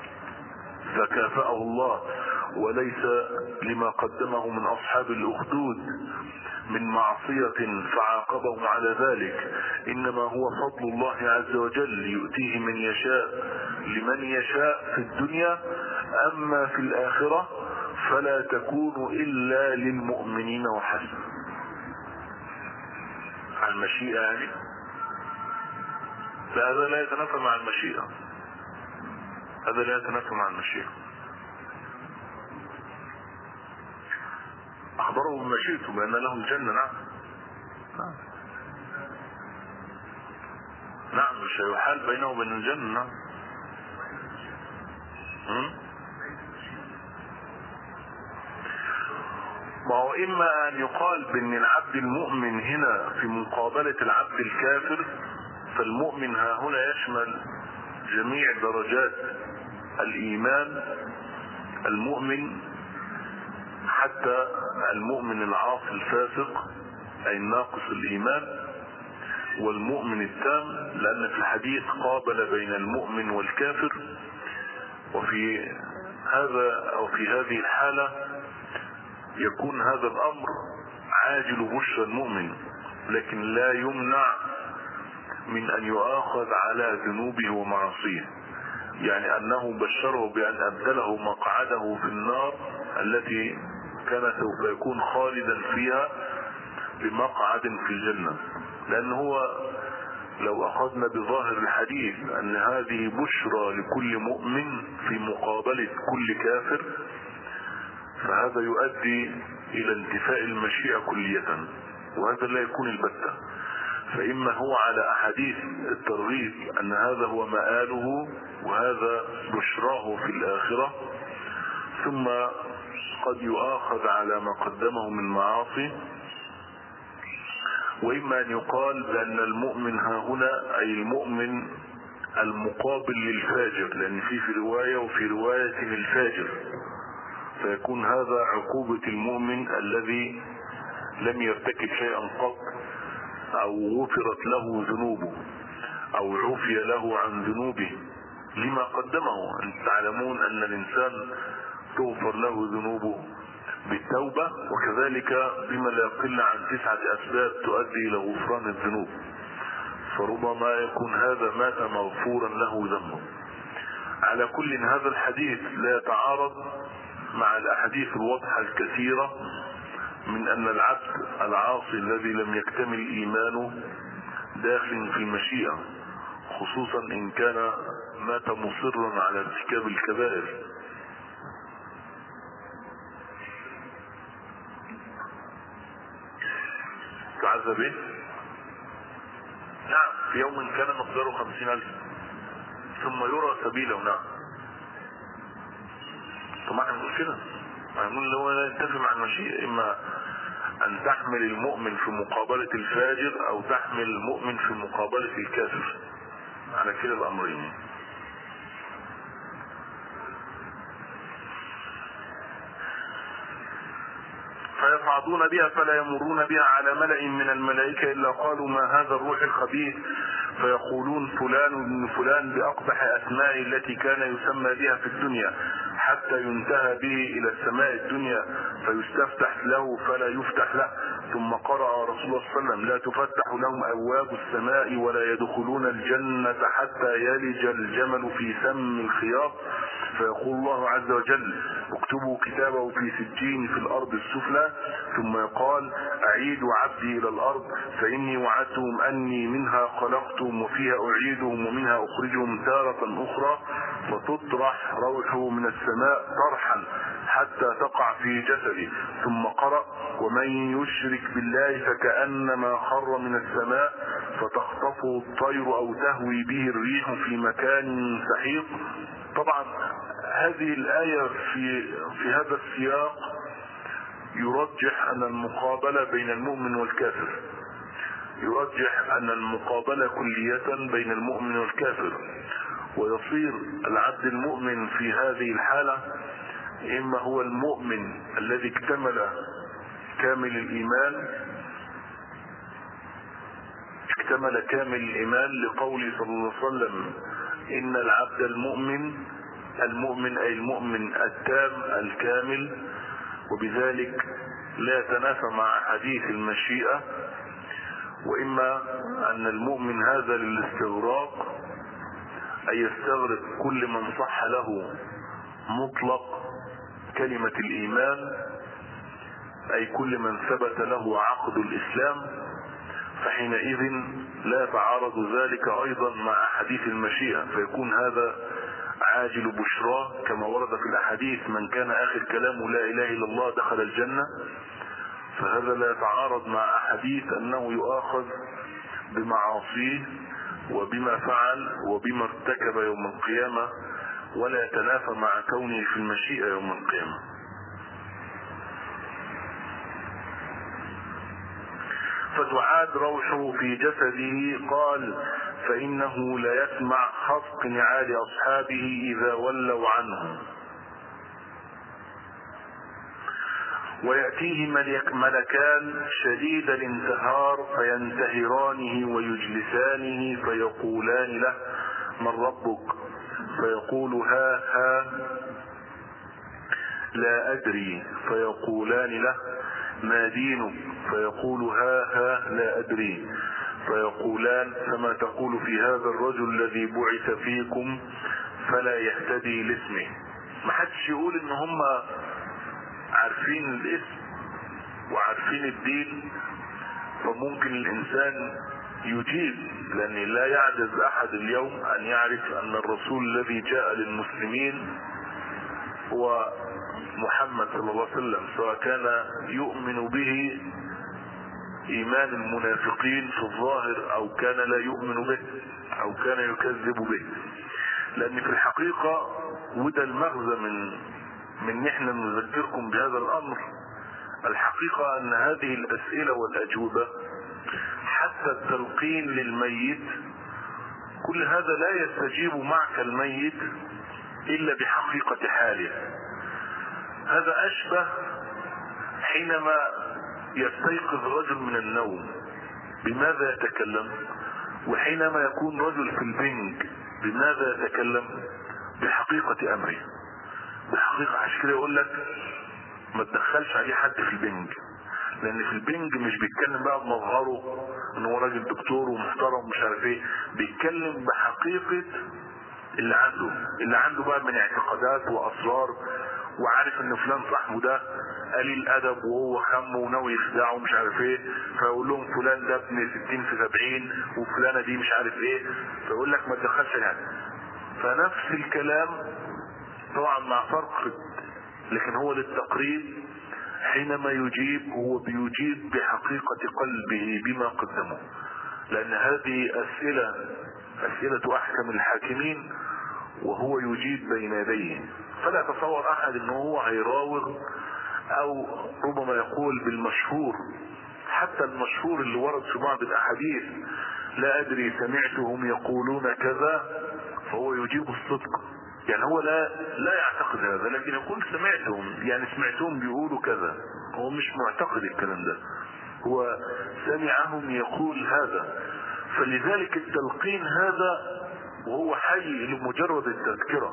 فكافأه الله، وليس لما قدمه من أصحاب الأخدود من معصية فعاقبهم على ذلك، إنما هو فضل الله عز وجل يؤتيه من يشاء لمن يشاء في الدنيا، أما في الآخرة فلا تكون إلا للمؤمنين وحسب. على المشيئة يعني، فهذا لا يتنافى مع المشيئة، هذا لا يتنافى مع المشيئة. أخبره بمشيئته بأن له الجنة. نعم نعم نعم مش هيحال بينه وبين الجنة. نعم ما هو إما أن يقال بأن العبد المؤمن هنا في مقابلة العبد الكافر، فالمؤمن ها هنا يشمل جميع درجات الإيمان، المؤمن حتى المؤمن العاصي الفاسق أي الناقص الإيمان، والمؤمن التام، لأن في الحديث قابل بين المؤمن والكافر. وفي هذا أو في هذه الحالة يكون هذا الأمر عاجل بشرى المؤمن، لكن لا يمنع من أن يؤاخذ على ذنوبه ومعاصيه، يعني أنه بشره بأن أبدله مقعده في النار التي كان سوف يكون خالدا فيها بمقعد في الجنة. لأن هو لو أخذنا بظاهر الحديث أن هذه بشرى لكل مؤمن في مقابلة كل كافر، فهذا يؤدي إلى انتفاء المشيئة كلية، وهذا لا يكون البتة. فإما هو على أحاديث الترغيب أن هذا هو مآله وهذا بشراه في الآخرة، ثم قد يؤاخذ على ما قدمه من معاصي. وإما أن يقال بأن المؤمن ها هنا أي المؤمن المقابل للفاجر، لأن في في رواية وفي رواية الفاجر، فيكون هذا عقوبة المؤمن الذي لم يرتكب شيئا قط، او غفرت له ذنوبه او عفي له عن ذنوبه لما قدمه. انتم تعلمون ان الانسان تغفر له ذنوبه بالتوبة، وكذلك بما لا يقل عن تسعة اسباب تؤدي الى غفران الذنوب، فربما يكون هذا مات مغفورا له ذنبه. على كل هذا الحديث لا يتعارض مع الاحاديث الواضحة الكثيرة من ان العبد العاصي الذي لم يكتمل ايمانه داخل في المشيئة، خصوصا ان كان مات مصرا على ارتكاب الكبائر. تعذب ايه؟ نعم، في يوم كان مقداره خمسين الف ثم يرى سبيله. نعم، طبعا احنا بنقول كده، هنقول اللي هو لا يتفق مع المشيئة، اما ان تحمل المؤمن في مقابلة الفاجر او تحمل المؤمن في مقابلة الكافر، على كلا الامرين. فيصعدون بها فلا يمرون بها على ملأ من الملائكة إلا قالوا ما هذا الروح الخبيث، فيقولون فلان ابن فلان بأقبح أسماء التي كان يسمى بها في الدنيا، حتى ينتهى به إلى السماء الدنيا فيستفتح له فلا يفتح له. ثم قرأ رسول الله صلى الله عليه وسلم لا تفتح لهم أبواب السماء ولا يدخلون الجنة حتى يلج الجمل في سم الخياط، فيقول الله عز وجل اكتبوا كتابه في سجين في الأرض السفلى، ثم يقال أعيدوا عبدي إلى الأرض فإني وعدتهم أني منها خلقتهم وفيها أعيدهم ومنها أخرجهم تارة أخرى، فتطرح روحه من السماء طرحا حتى تقع في جسده. ثم قرأ ومن يشرك بالله فكأنما خر من السماء فتخطفه الطير أو تهوي به الريح في مكان سحيق. طبعا هذه الآية في, في هذا السياق يرجح أن المقابلة بين المؤمن والكافر، يرجح أن المقابلة كلية بين المؤمن والكافر، ويصير العبد المؤمن في هذه الحالة إما هو المؤمن الذي اكتمل كامل الإيمان اكتمل كامل الإيمان لقول صلى الله عليه وسلم إن العبد المؤمن المؤمن أي المؤمن التام الكامل، وبذلك لا يتنافى مع حديث المشيئة. وإما أن المؤمن هذا للاستغراق أي يستغرق كل من صح له مطلق كلمة الإيمان، أي كل من ثبت له عقد الإسلام، فحينئذ لا يتعارض ذلك أيضا مع حديث المشيئة، فيكون هذا عاجل بشراه كما ورد في الأحاديث من كان آخر كلامه لا إله إلا الله دخل الجنة. فهذا لا يتعارض مع أحاديث أنه يؤاخذ بمعاصيه وبما فعل وبما ارتكب يوم القيامة، ولا يتنافى مع كونه في المشيئة يوم القيامة. فتعاد روحه في جسده. قال فإنه لا يسمع خفق نعال أصحابه إذا ولوا عنه، ويأتيه ملكان شديد الانتهار فينتهرانه ويجلسانه فيقولان له من ربك؟ فيقول ها ها لا أدري. فيقولان له ما دينك؟ فيقول ها ها لا أدري. فيقولان فما تقول في هذا الرجل الذي بعث فيكم فلا يهتدي لاسمه؟ ما حدش يقول ان هم عارفين الاسم وعارفين الدين، فممكن الانسان يجيب، لان لا يعجز احد اليوم ان يعرف ان الرسول الذي جاء للمسلمين هو محمد صلى الله عليه وسلم، سواء كان يؤمن به ايمان المنافقين في الظاهر او كان لا يؤمن به او كان يكذب به. لان في الحقيقة وده المغزى من من نحن نذكركم بهذا الامر، الحقيقة ان هذه الاسئلة والاجوبة حتى التلقين للميت كل هذا لا يستجيب معك الميت الا بحقيقة حاله. هذا أشبه حينما يستيقظ رجل من النوم بماذا يتكلم، وحينما يكون رجل في البنج بماذا يتكلم؟ بحقيقة أمره، بحقيقة. عشان كده يقول لك ما تدخلش عليه حد في البنج، لأن في البنج مش بيتكلم بقى بمظهره ان هو راجل دكتور ومحترم ومش عارف ايه، بيتكلم بحقيقة اللي عنده اللي عنده بقى من اعتقادات واسرار، وعارف ان فلان صاحبه ده قليل ادب وهو خم وناوي يخدعه ومش عارف ايه، فيقول لهم فلان ده ابن ستين في سبعين وفلانه دي مش عارف ايه، فيقول لك ما تدخلش يعني. فنفس الكلام طبعا مع فرق، لكن هو للتقريب. حينما يجيب هو بيجيب بحقيقة قلبه بما قدمه، لأن هذه أسئلة أسئلة أحكم الحاكمين وهو يجيب بين يديه. فلا تصور أحد أنه هو هيراوغ أو ربما يقول بالمشهور، حتى المشهور اللي ورد في بعض الأحاديث لا أدري سمعتهم يقولون كذا، فهو يجيب الصدق. يعني هو لا لا يعتقد هذا، لكن يقول سمعتهم، يعني سمعتهم بيقولوا كذا، هو مش معتقد الكلام ده، هو سمعهم يقول هذا. فلذلك التلقين هذا وهو حي لمجرد التذكرة،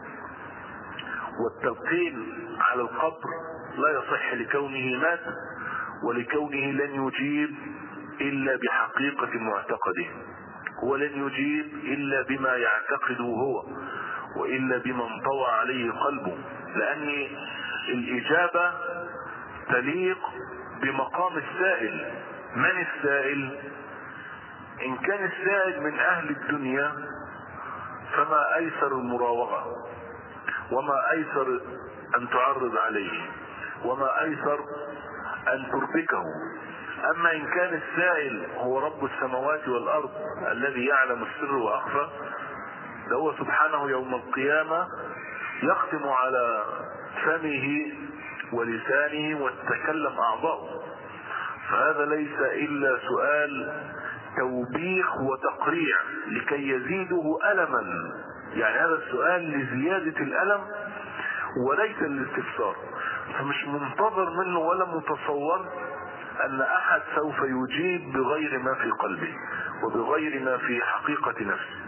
والتلقين على القبر لا يصح لكونه مات ولكونه لن يجيب إلا بحقيقة معتقده، ولن يجيب إلا بما يعتقده هو، وإلا بما انطوى عليه قلبه، لأن الإجابة تليق بمقام السائل. من السائل؟ إن كان السائل من أهل الدنيا فما أيسر المراوغة، وما أيسر أن تعرض عليه، وما أيسر أن تربكه. أما إن كان السائل هو رب السماوات والأرض الذي يعلم السر وأخفى، ده هو سبحانه يوم القيامة يختم على فمه ولسانه وتتكلم أعضاؤه، فهذا ليس إلا سؤال توبيخ وتقريع لكي يزيده ألما. يعني هذا السؤال لزيادة الألم وليس للاستفسار، فمش منتظر منه ولا متصور أن أحد سوف يجيب بغير ما في قلبه وبغير ما في حقيقة نفسه.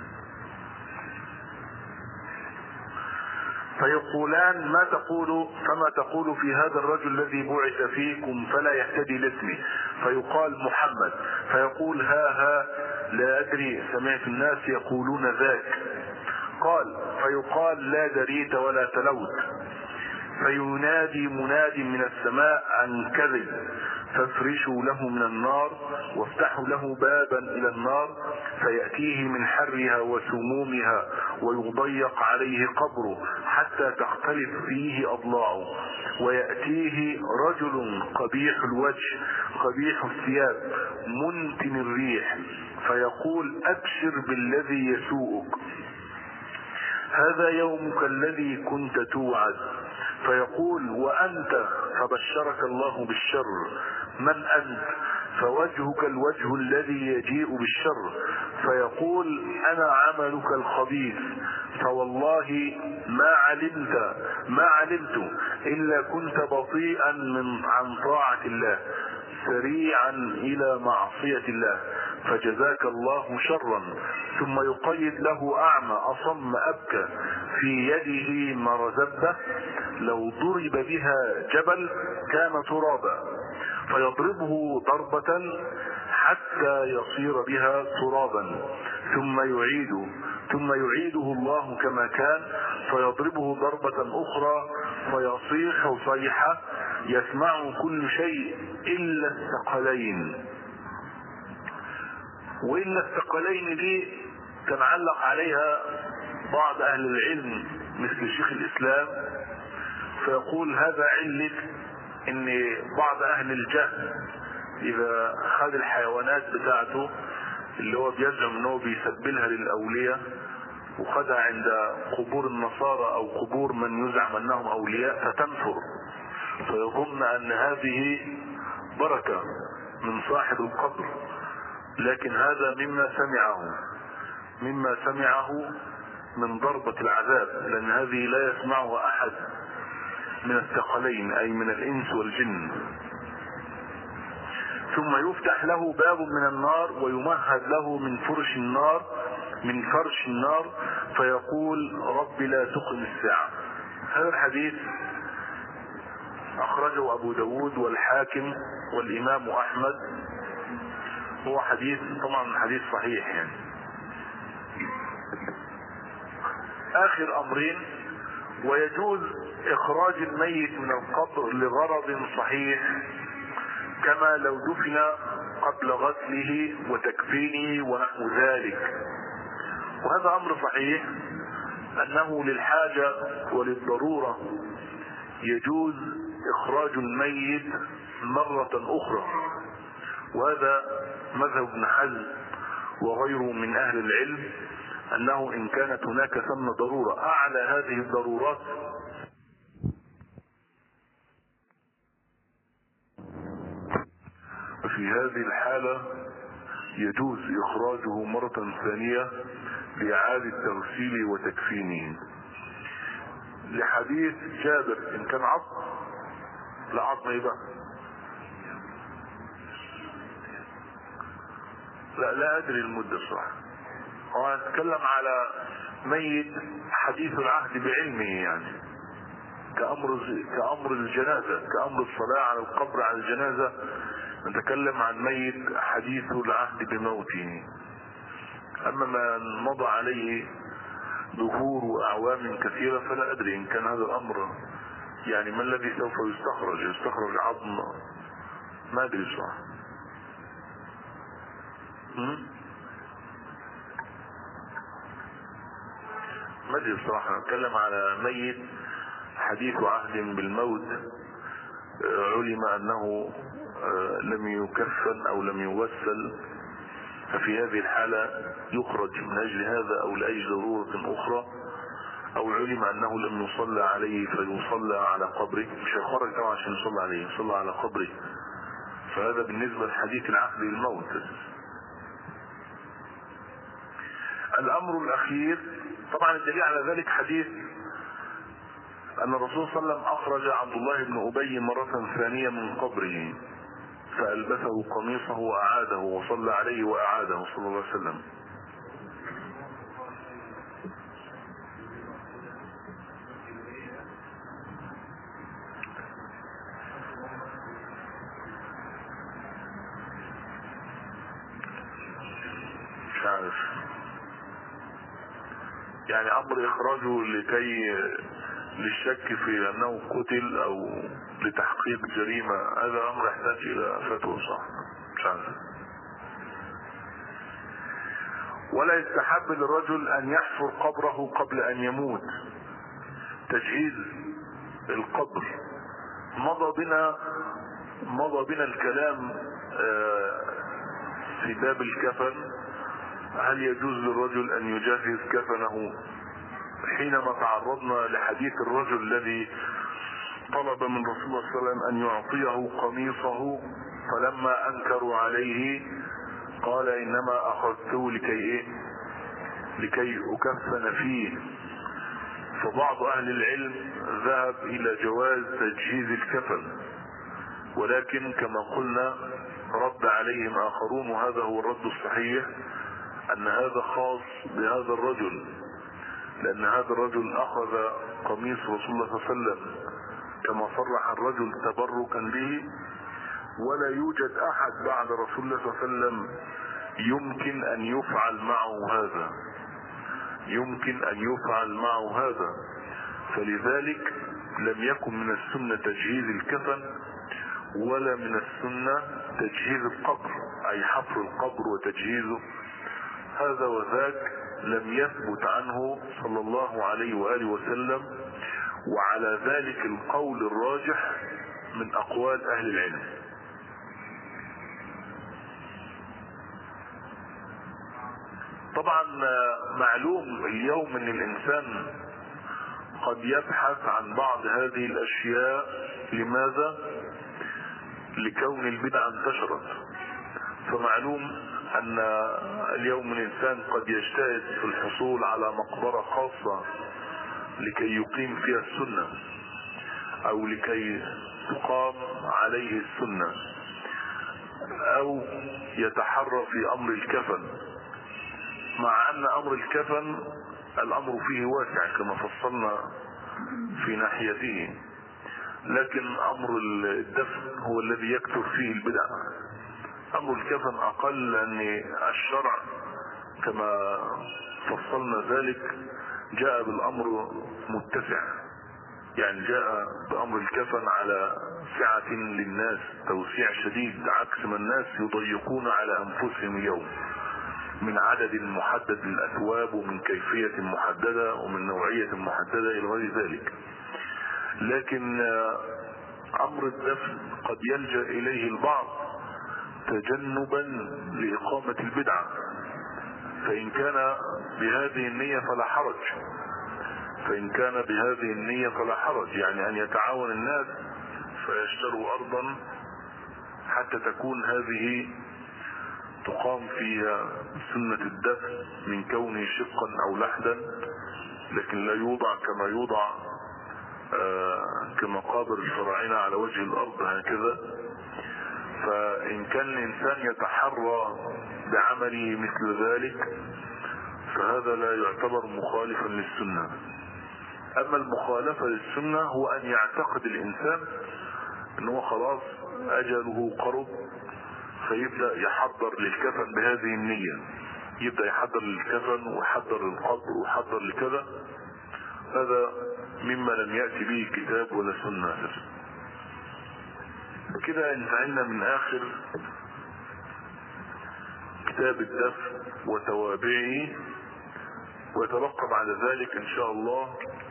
فيقولان ما تقول فما تقول في هذا الرجل الذي بعث فيكم فلا يهتدي لاسمه، فيقال محمد، فيقول ها ها لا أدري سمعت الناس يقولون ذاك. قال فيقال لا دريت ولا تلوت، فينادي مناد من السماء عن كذب، فافرشوا له من النار وافتحوا له بابا الى النار، فيأتيه من حرها وسمومها ويضيق عليه قبره حتى تختلف فيه اضلاعه، ويأتيه رجل قبيح الوجه قبيح الثياب منتن الريح، فيقول ابشر بالذي يسوءك، هذا يومك الذي كنت توعد. فيقول وأنت، فبشرك الله بالشر، من أنت؟ فوجهك الوجه الذي يجيء بالشر. فيقول أنا عملك الخبيث، فوالله ما علمت ما علمت إلا كنت بطيئا من عن طاعة الله سريعا إلى معصية الله، فجزاك الله شرا. ثم يقيد له أعمى أصم أبكى في يده مرزبة لو ضرب بها جبل كان ترابا، فيضربه ضربة حتى يصير بها ترابا، ثم يعيد ثم يعيده الله كما كان، فيضربه ضربة أخرى فيصيح صيحة يسمعه كل شيء إلا الثقلين. وإلا الثقلين دي تنعلق عليها بعض أهل العلم مثل شيخ الإسلام، فيقول هذا علة ان بعض اهل الجهل اذا خد الحيوانات بتاعته اللي هو بيزعم انه بيسبلها للاولياء وخدها عند قبور النصارى او قبور من يزعم انهم اولياء فتنفر، فيظن ان هذه بركة من صاحب القبر، لكن هذا مما سمعه مما سمعه من ضربة العذاب، لان هذه لا يسمعها احد من الثقلين أي من الإنس والجن، ثم يفتح له باب من النار ويمهد له من فرش النار من فرش النار فيقول رب لا تقم الساعة. هذا الحديث أخرجه أبو داود والحاكم والإمام أحمد، هو حديث طبعا حديث صحيح. يعني آخر أمرين: ويجوز إخراج الميت من القبر لغرض صحيح كما لو دفن قبل غسله وتكفينه ونحو ذلك، وهذا أمر صحيح أنه للحاجة وللضرورة يجوز إخراج الميت مرة أخرى، وهذا مذهب ابن حزم وغيره من أهل العلم، أنه إن كانت هناك ثم ضرورة أعلى هذه الضرورات في هذه الحالة يجوز إخراجه مرة ثانية لإعادة تغسيله وتكفينه، لحديث جابر إن كان عظم لا عظم ايه بقى لا لا ادري المدة صح. هو هنتكلم على ميت حديث العهد بعلمه، يعني كأمر كأمر الجنازة، كأمر الصلاة على القبر على الجنازة، نتكلم عن ميت حديث العهد بموته. أما ما مضى عليه دهور وأعوام كثيرة فلا أدري إن كان هذا الأمر، يعني ما الذي سوف يستخرج يستخرج عظم، ما أدري صح. ما أدري بصراحة. نتكلم على ميت حديث عهد بالموت علم أنه لم يكفن أو لم يغسل، ففي هذه الحالة يخرج من أجل هذا أو لأي ضرورة أخرى، أو علم أنه لم يصلى عليه فيصلى على قبره، مش هيخرج طبعا عشان يصلى عليه، يصلى على قبره، فهذا بالنسبة لحديث العهد بالموت. الأمر الأخير طبعا الدليل على ذلك حديث أن الرسول صلى الله عليه وسلم أخرج عبد الله بن أبي مرة ثانية من قبره فألبسه قميصه وأعاده وصلى عليه وأعاده صلى الله عليه وسلم. مش عارف، يعني أمر إخراجه لكي للشك في أنه قتل أو لتحقيق جريمة، هذا أمر يحتاج إلى فتوى صح، مش عارف. ولا يستحب للرجل أن يحفر قبره قبل أن يموت، تجهيز القبر. مضى بنا مضى بنا الكلام في باب الكفن، هل يجوز للرجل أن يجهز كفنه؟ حينما تعرضنا لحديث الرجل الذي طلب من رسول الله صلى الله عليه وسلم أن يعطيه قميصه فلما أنكروا عليه قال إنما أخذته لكي إيه؟ لكي أكفن فيه. فبعض أهل العلم ذهب إلى جواز تجهيز الكفن، ولكن كما قلنا رد عليهم آخرون، وهذا هو الرد الصحيح، أن هذا خاص بهذا الرجل، لأن هذا الرجل أخذ قميص رسول الله صلى الله عليه وسلم كما صرح الرجل تبركا به، ولا يوجد أحد بعد رسول الله صلى الله عليه وسلم يمكن أن يفعل معه هذا يمكن أن يفعل معه هذا فلذلك لم يكن من السنة تجهيز الكفن، ولا من السنة تجهيز القبر أي حفر القبر وتجهيزه. هذا وذاك لم يثبت عنه صلى الله عليه وآله وسلم، وعلى ذلك القول الراجح من أقوال أهل العلم. طبعا معلوم اليوم ان الانسان قد يبحث عن بعض هذه الاشياء. لماذا؟ لكون البدع انتشرت، فمعلوم ان اليوم الانسان قد يجتهد في الحصول على مقبرة خاصة لكي يقيم فيها السنة، او لكي تقام عليه السنة، او يتحرى في امر الكفن، مع ان امر الكفن الامر فيه واسع كما فصلنا في ناحيته، لكن امر الدفن هو الذي يكثر فيه البدع. امر الكفن اقل، لان الشرع كما فصلنا ذلك جاء بالامر متسع، يعني جاء بامر الكفن على سعة للناس، توسيع شديد، عكس ما الناس يضيقون على انفسهم اليوم، من عدد محدد للاثواب ومن كيفية محددة ومن نوعية محددة الى غير ذلك. لكن امر الدفن قد يلجأ اليه البعض تجنبا لاقامة البدعة، فان كان بهذه النية فلا حرج، فان كان بهذه النية فلا حرج، يعني ان يتعاون الناس فيشتروا ارضا حتى تكون هذه تقام فيها سنة الدفن من كونه شقا او لحدا، لكن لا يوضع كما يوضع آه كمقابر الفراعنة على وجه الارض هكذا. فان كان الانسان يتحرى بعمله مثل ذلك فهذا لا يعتبر مخالفا للسنة. اما المخالفة للسنة هو ان يعتقد الانسان انه خلاص اجله قرب، فيبدأ يحضر للكفن بهذه النية، يبدأ يحضر للكفن ويحضر للقبر ويحضر لكذا. هذا مما لم يأتي به كتاب ولا سنة. كده انتهينا من اخر كتاب الدفن وتوابعه، ويترقب على ذلك ان شاء الله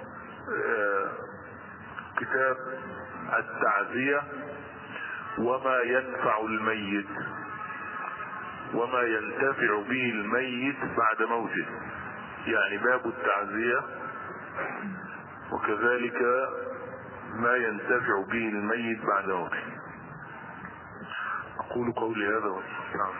كتاب التعزية وما ينفع الميت وما ينتفع به الميت بعد موته، يعني باب التعزية وكذلك ما ينتفع به الميت بعد موته. اقول قولي هذا والسلام.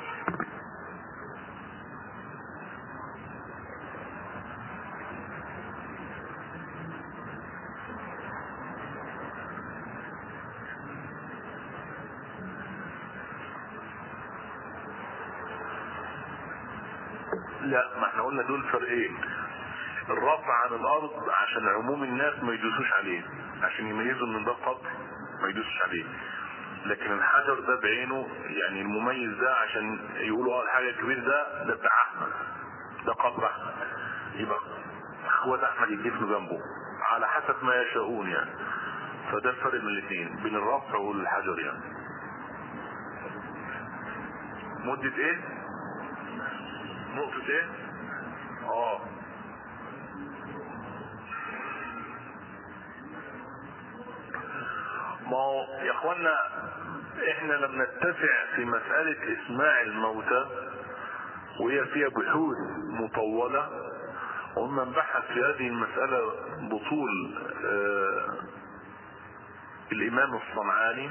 لا، ما احنا قلنا دول فرقين، الرفع عن الارض عشان عموم الناس ما يدوسوش عليه، عشان يميزوا ان ده قبر ما يدوسوش عليه، لكن الحجر ده بعينه يعني المميز ده عشان يقولوا اه الحاجة الكبير ده ده بتاع احمد، ده قبر احمد، يبقى اخوات احمد يدفنوا جنبه على حسب ما يشاءون يعني. فده الفرق من الاثنين بين الرفع والحجر يعني. مدة ايه؟ نقطة ايه؟ اه ما هو يا اخوانا احنا لم نتسع في مسألة اسماع الموتى وهي فيها بحوث مطولة، ومن بحث في هذه المسألة بطول آه الامام الصنعاني،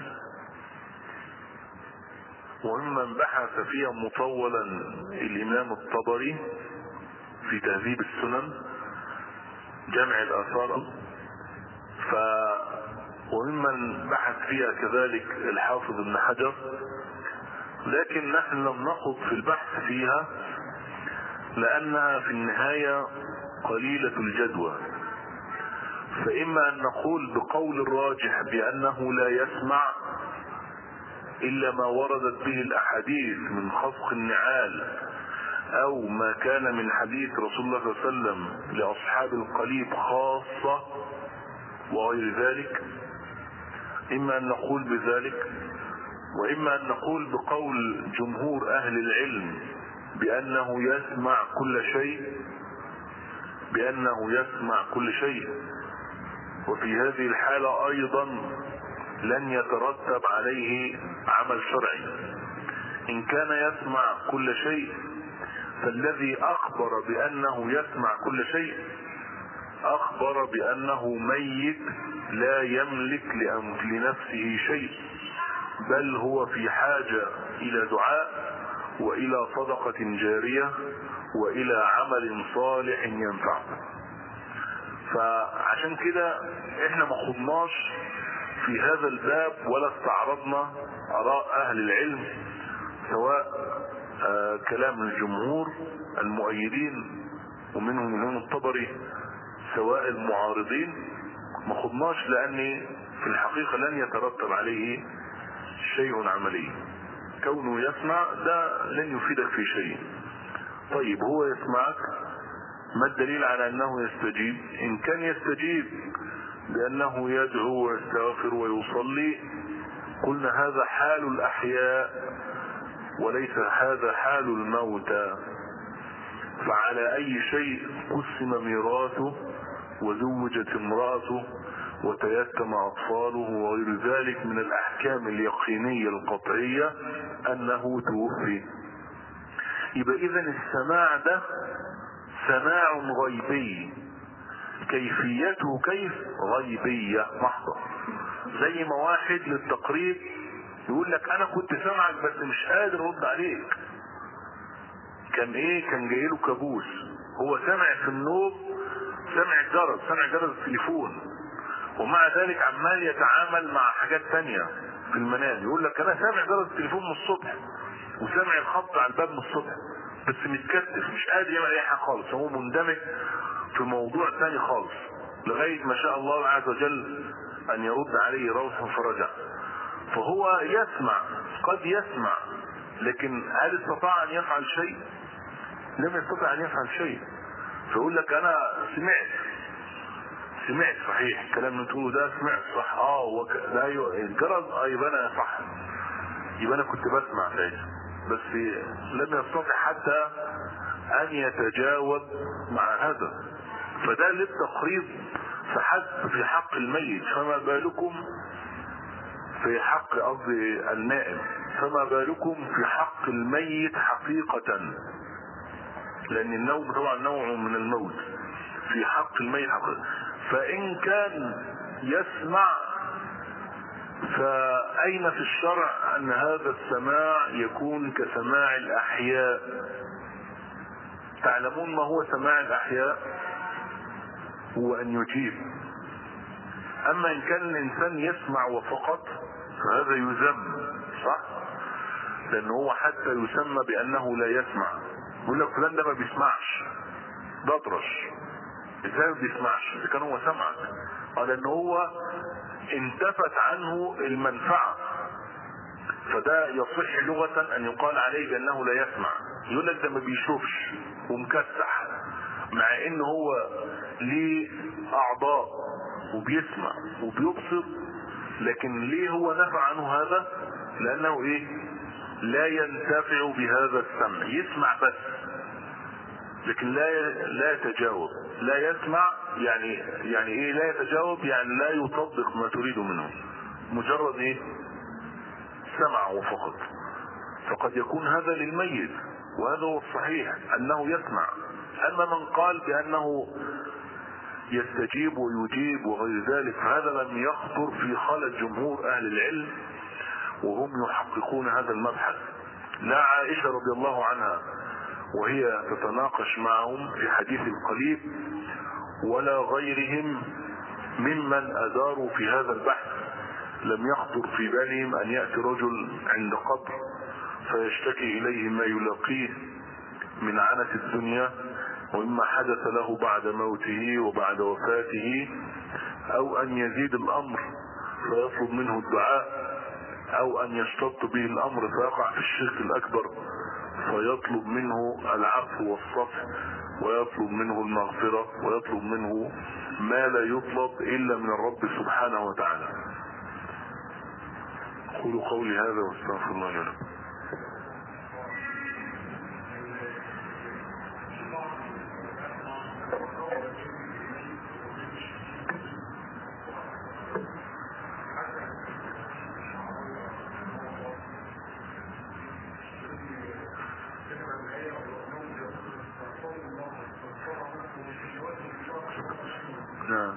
وممن بحث فيها مطولا الامام الطبري في تهذيب السنن جمع الاثار، ف وممن بحث فيها كذلك الحافظ ابن حجر، لكن نحن لم نخض في البحث فيها لانها في النهاية قليلة الجدوى. فاما ان نقول بقول الراجح بانه لا يسمع الا ما وردت به الاحاديث من خفق النعال او ما كان من حديث رسول الله صلى الله عليه وسلم لاصحاب القليب خاصة وغير ذلك، اما ان نقول بذلك، واما ان نقول بقول جمهور اهل العلم بانه يسمع كل شيء، بانه يسمع كل شيء، وفي هذه الحالة ايضا لن يترتب عليه عمل شرعي. ان كان يسمع كل شيء فالذي اخبر بانه يسمع كل شيء اخبر بانه ميت لا يملك لنفسه شيء، بل هو في حاجة الى دعاء والى صدقة جارية والى عمل صالح ينفعه. فعشان كده احنا ما خضناش في هذا الباب ولا استعرضنا آراء أهل العلم، سواء آه كلام الجمهور المؤيدين ومنهم الإمام الطبري، سواء المعارضين، ما خضناش، لأن في الحقيقة لن يترتب عليه شيء عملي. كونه يسمع ده لن يفيدك في شيء. طيب هو يسمعك، ما الدليل على أنه يستجيب؟ إن كان يستجيب بأنه يدعو ويستغفر ويصلي، قلنا هذا حال الأحياء وليس هذا حال الموتى. فعلى أي شيء قسم ميراثه وزوجت امرأته وتيتم أطفاله وغير ذلك من الأحكام اليقينية القطعية أنه توفي. يبقى إذن السماع ده سماع غيبي، كيفيته كيف غيبية محضة. زي ما واحد للتقريب يقول لك أنا كنت سمعك بس مش قادر أرد عليك. كان إيه؟ كان جايله كابوس، هو سمع في النوم، سمع جرس، سمع جرس التليفون، ومع ذلك عمال يتعامل مع حاجات تانية في المنام. يقول لك أنا سامع جرس التليفون من الصبح وسامع الخط على الباب من الصبح، بس متكتف مش قادر يعمل أي حاجة خالص، هو مندمج في موضوع تاني خالص، لغاية ما شاء الله عز وجل أن يرد عليه روحا فرجع. فهو يسمع، قد يسمع، لكن هل استطاع أن يفعل شيء؟ لم يستطع أن يفعل شيء. فيقول لك أنا سمعت سمعت صحيح الكلام اللي تقوله ده، سمعت صح، اه وك... لا الجرس، اه يبقى انا صح، يبقى انا كنت بسمع ساعتها، بس لم يستطع حتى ان يتجاوب مع هذا. فده للتقريب فحسب في حق الميت، فما بالكم في حق قصدي النائم، فما بالكم في حق الميت حقيقة، لان النوم طبعا نوع من الموت، في حق الميت حقيقة. فإن كان يسمع، فأين في الشرع أن هذا السماع يكون كسماع الأحياء؟ تعلمون ما هو سماع الأحياء؟ هو أن يجيب. أما إن كان الإنسان يسمع وفقط فهذا يذم، صح؟ لأنه هو حتى يسمى بأنه لا يسمع. يقول لك فلان ده ما بيسمعش، ده أطرش. ازاي ما بيسمعش اذا كان هو سمعك؟ قال ان هو انتفت عنه المنفعة، فده يصح لغة ان يقال عليه بانه لا يسمع. يقول لك ده ما بيشوفش ومكسح، مع ان هو ليه اعضاء وبيسمع وبيبصر، لكن ليه هو نفع عنه هذا؟ لانه ايه؟ لا ينتفع بهذا السمع، يسمع بس لكن لا لا يتجاوب. لا يسمع يعني يعني ايه لا يتجاوب؟ يعني لا يطبق ما تريد منه، مجرد ايه؟ سمع وفقط. فقد يكون هذا للميت، وهذا هو الصحيح انه يسمع. اما من قال بانه يستجيب ويجيب وغير ذلك، فهذا لم يخطر في خلل جمهور اهل العلم وهم يحققون هذا المبحث. لا عائشة رضي الله عنها وهي تتناقش معهم في حديث القليب، ولا غيرهم ممن أداروا في هذا البحث لم يخطر في بالهم أن يأتي رجل عند قبر فيشتكي إليه ما يلاقيه من عنة الدنيا ومما حدث له بعد موته وبعد وفاته، أو أن يزيد الأمر فيطلب منه الدعاء، أو أن يشتط به الأمر فيقع في الشرك الأكبر فيطلب منه العفو والصفح ويطلب منه المغفرة ويطلب منه ما لا يطلب إلا من الرب سبحانه وتعالى. قولوا قولي هذا واستغفر الله لي ولكم. نعم.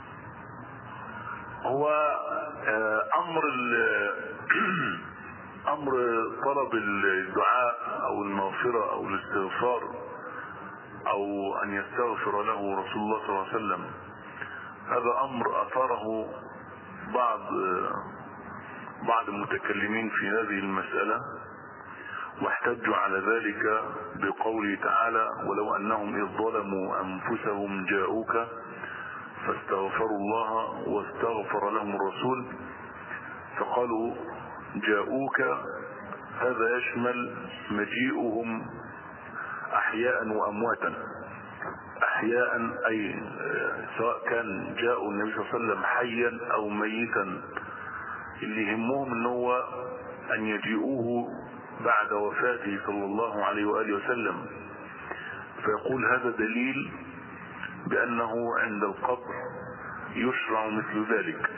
هو امر امر طلب الدعاء او المغفرة او الاستغفار او ان يستغفر له رسول الله صلى الله عليه وسلم، هذا امر اثاره بعض بعض المتكلمين في هذه المسألة، واحتجوا على ذلك بقوله تعالى: ولو انهم اذ ظلموا انفسهم جاءوك فاستغفروا الله واستغفر لهم الرسول، فقالوا جاءوك هذا يشمل مجيئهم احياء وامواتا. احياء اي سواء كان جاءوا النبي صلى الله عليه وسلم حيا او ميتا، اللي يهمهم ان هو ان يجيئوه بعد وفاته صلى الله عليه وآله وسلم. فيقول هذا دليل بأنه عند القبر يشرع مثل ذلك.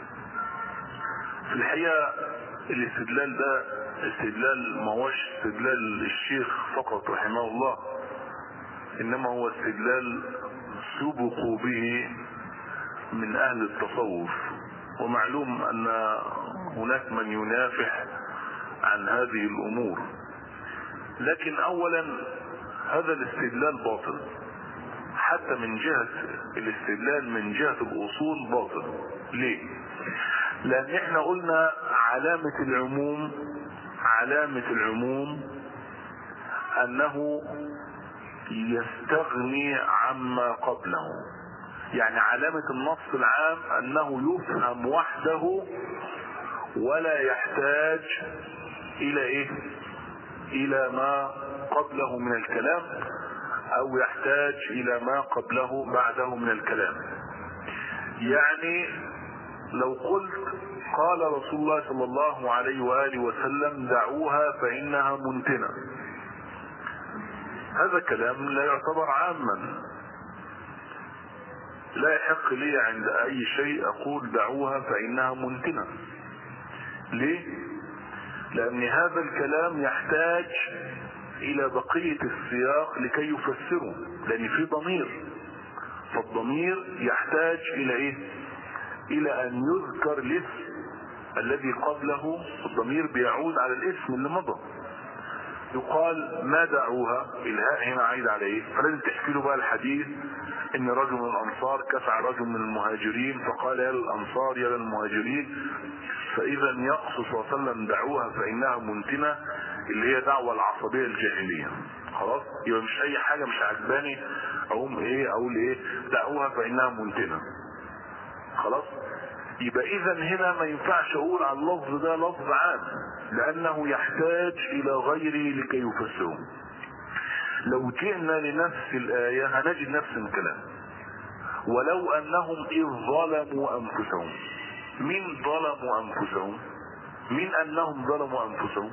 في الحقيقة الاستدلال ده استدلال ما هوش استدلال الشيخ فقط رحمه الله، إنما هو استدلال سبقوا به من أهل التصوف. ومعلوم أن هناك من ينافح عن هذه الامور، لكن اولا هذا الاستدلال باطل، حتى من جهة الاستدلال من جهة الاصول باطل. ليه؟ لان احنا قلنا علامة العموم علامة العموم انه يستغني عما قبله. يعني علامة النص العام انه يفهم وحده ولا يحتاج الى ايه الى ما قبله من الكلام، او يحتاج الى ما قبله بعده من الكلام. يعني لو قلت قال رسول الله صلى الله عليه وآله وسلم دعوها فإنها منتنة، هذا كلام لا يعتبر عاما، لا يحق لي عند اي شيء اقول دعوها فإنها منتنة. ليه؟ لان هذا الكلام يحتاج الى بقية السياق لكي يفسره، لان في ضمير، فالضمير يحتاج الى ايه؟ الى ان يذكر الاسم الذي قبله. الضمير بيعود على الاسم اللي مضى. يقال ما دعوها، الهاء هنا عايد على ايه؟ فلازم تحكي له بقى الحديث ان رجل من الانصار كسع رجل من المهاجرين فقال يا للانصار يا للمهاجرين، فاذا يقصد صلى الله عليه وسلم دعوها فانها منتنة، اللي هي دعوة العصبية الجاهلية. خلاص؟ يبقى مش اي حاجة مش عجباني اقوم ايه اقول ايه دعوها فانها منتنة. خلاص؟ يبقى اذا هنا ما ينفعش اقول على اللفظ ده لفظ عام، لانه يحتاج الى غيره لكي يفسره. لو جئنا لنفس الآية هنجد نفس الكلام. ولو انهم اذ ظلموا انفسهم. مين ظلموا انفسهم؟ مين انهم ظلموا انفسهم؟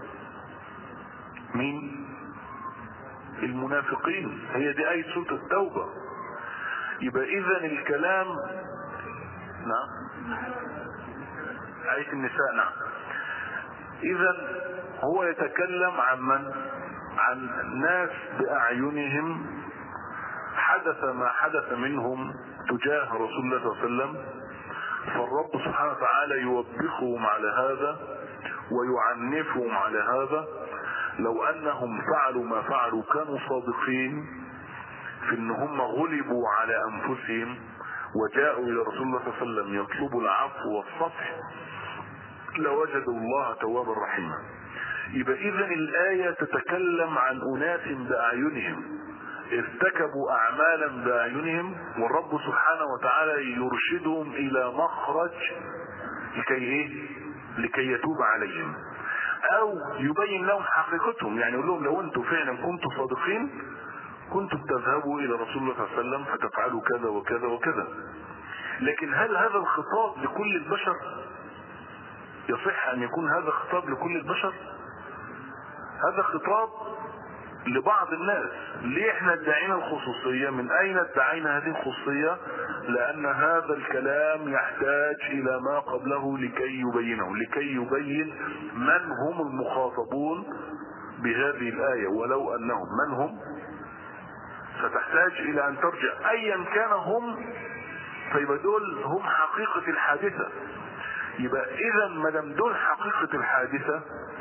مين؟ المنافقين. هي دي آية سورة التوبة. يبقى اذا الكلام نعم آية النساء. نعم. اذا هو يتكلم عن من؟ عن ناس بأعينهم حدث ما حدث منهم تجاه رسول الله صلى الله عليه وسلم، فالرب سبحانه وتعالى يوبخهم على هذا ويعنفهم على هذا. لو انهم فعلوا ما فعلوا كانوا صادقين في ان هم غلبوا على انفسهم وجاءوا الى رسول الله صلى الله عليه وسلم يطلبوا العفو والصفح لوجدوا الله توابا رحيما. يبقى اذا الآية تتكلم عن اناس بأعينهم ارتكبوا اعمالا بأعينهم، والرب سبحانه وتعالى يرشدهم الى مخرج لكي ايه لكي يتوب عليهم، او يبين لهم حقيقتهم. يعني يقول لهم لو انتم فعلا كنتم صادقين كنتم تذهبوا الى رسول الله صلى الله عليه وسلم فتفعلوا كذا وكذا وكذا. لكن هل هذا الخطاب لكل البشر؟ يصح ان يكون هذا خطاب لكل البشر؟ هذا خطاب لبعض الناس. ليه احنا ادعينا الخصوصية؟ من اين ادعينا هذه الخصوصية؟ لان هذا الكلام يحتاج الى ما قبله لكي يبينه، لكي يبين من هم المخاطبون بهذه الآية. ولو انهم من هم، ستحتاج الى ان ترجع ايا كان هم، فيبقى دول هم حقيقة الحادثة. يبقى اذا ما دام دول حقيقة الحادثة،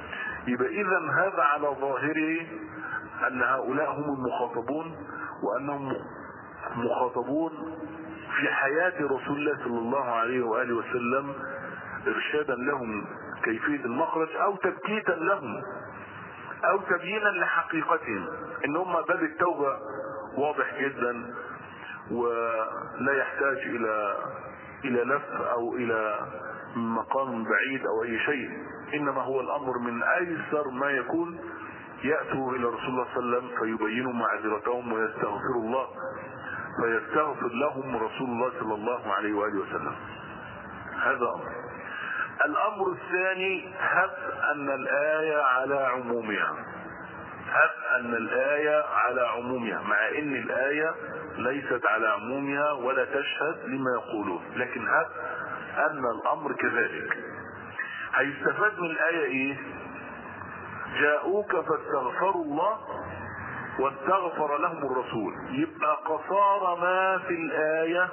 يبقى إذا هذا على ظاهره أن هؤلاء هم المخاطبون، وأنهم مخاطبون في حياة رسول الله صلى الله عليه وآله وسلم، إرشادا لهم كيفية المخرج أو تبكيتا لهم أو تبيينا لحقيقتهم. إن هم باب التوبة واضح جدا ولا يحتاج إلى إلى لف أو إلى مقام بعيد أو أي شيء، إنما هو الأمر من أيسر ما يكون، يأتوا إلى رسول الله صلى الله عليه وسلم فيبينوا معذرتهم ويستغفروا الله فيستغفر لهم رسول الله صلى الله عليه وآله وسلم. هذا أمر. الأمر الثاني، هب أن الآية على عمومها، هب أن الآية على عمومها، مع أن الآية ليست على عمومها ولا تشهد لما يقولون، لكن هب أن الأمر كذلك. هيستفاد من الآية إيه؟ جاءوك فاستغفروا الله واستغفر لهم الرسول. يبقى قصار ما في الآية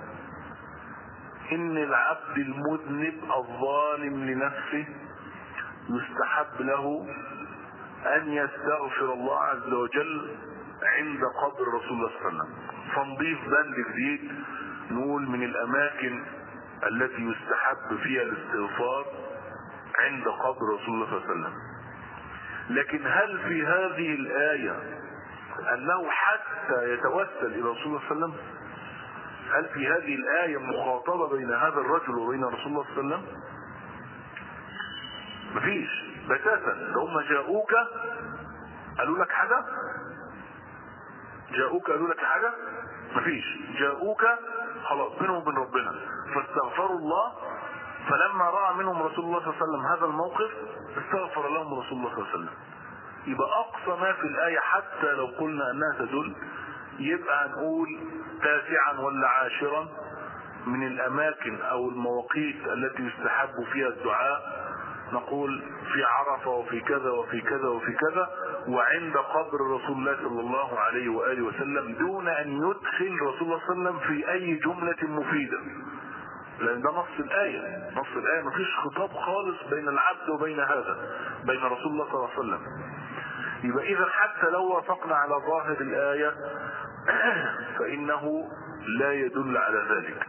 إن العبد المذنب الظالم لنفسه يستحب له أن يستغفر الله عز وجل عند قبر رسول الله صلى الله عليه وسلم. فنضيف بند جديد نقول من الأماكن التي يستحب فيها الاستغفار عند قبر رسول الله صلى الله عليه وسلم. لكن هل في هذه الآية أنه حتى يتوسل إلى رسول الله صلى الله عليه وسلم؟ هل في هذه الآية مخاطبة بين هذا الرجل وبين رسول الله صلى الله عليه وسلم؟ مفيش بتاتا. هم جاءوك قالوا لك حاجة؟ جاءوك قالوا لك حاجة؟ مفيش. جاءوك خلاص بينهم وبين ربنا فاستغفروا الله، فلما رأى منهم رسول الله صلى الله عليه وسلم هذا الموقف استغفر لهم رسول الله صلى الله عليه وسلم. يبقى أقصى ما في الآية حتى لو قلنا أنها تدل، يبقى هنقول تاسعا ولا عاشرا من الأماكن أو المواقيت التي يستحب فيها الدعاء، نقول في عرفة وفي كذا وفي كذا وفي كذا وعند قبر رسول الله صلى الله عليه وآله وسلم، دون أن يدخل رسول الله صلى الله عليه وسلم في أي جملة مفيدة، لأن ده نص الآية. نص الآية مفيش خطاب خالص بين العبد وبين هذا، بين رسول الله صلى الله عليه وسلم. يبقى إذا حتى لو وافقنا على ظاهر الآية فإنه لا يدل على ذلك.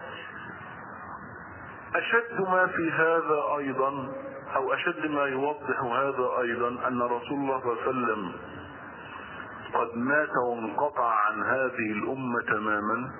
أشد ما في هذا أيضا أو أشد ما يوضح هذا أيضا أن رسول الله صلى الله عليه وسلم قد مات وانقطع عن هذه الأمة تماما.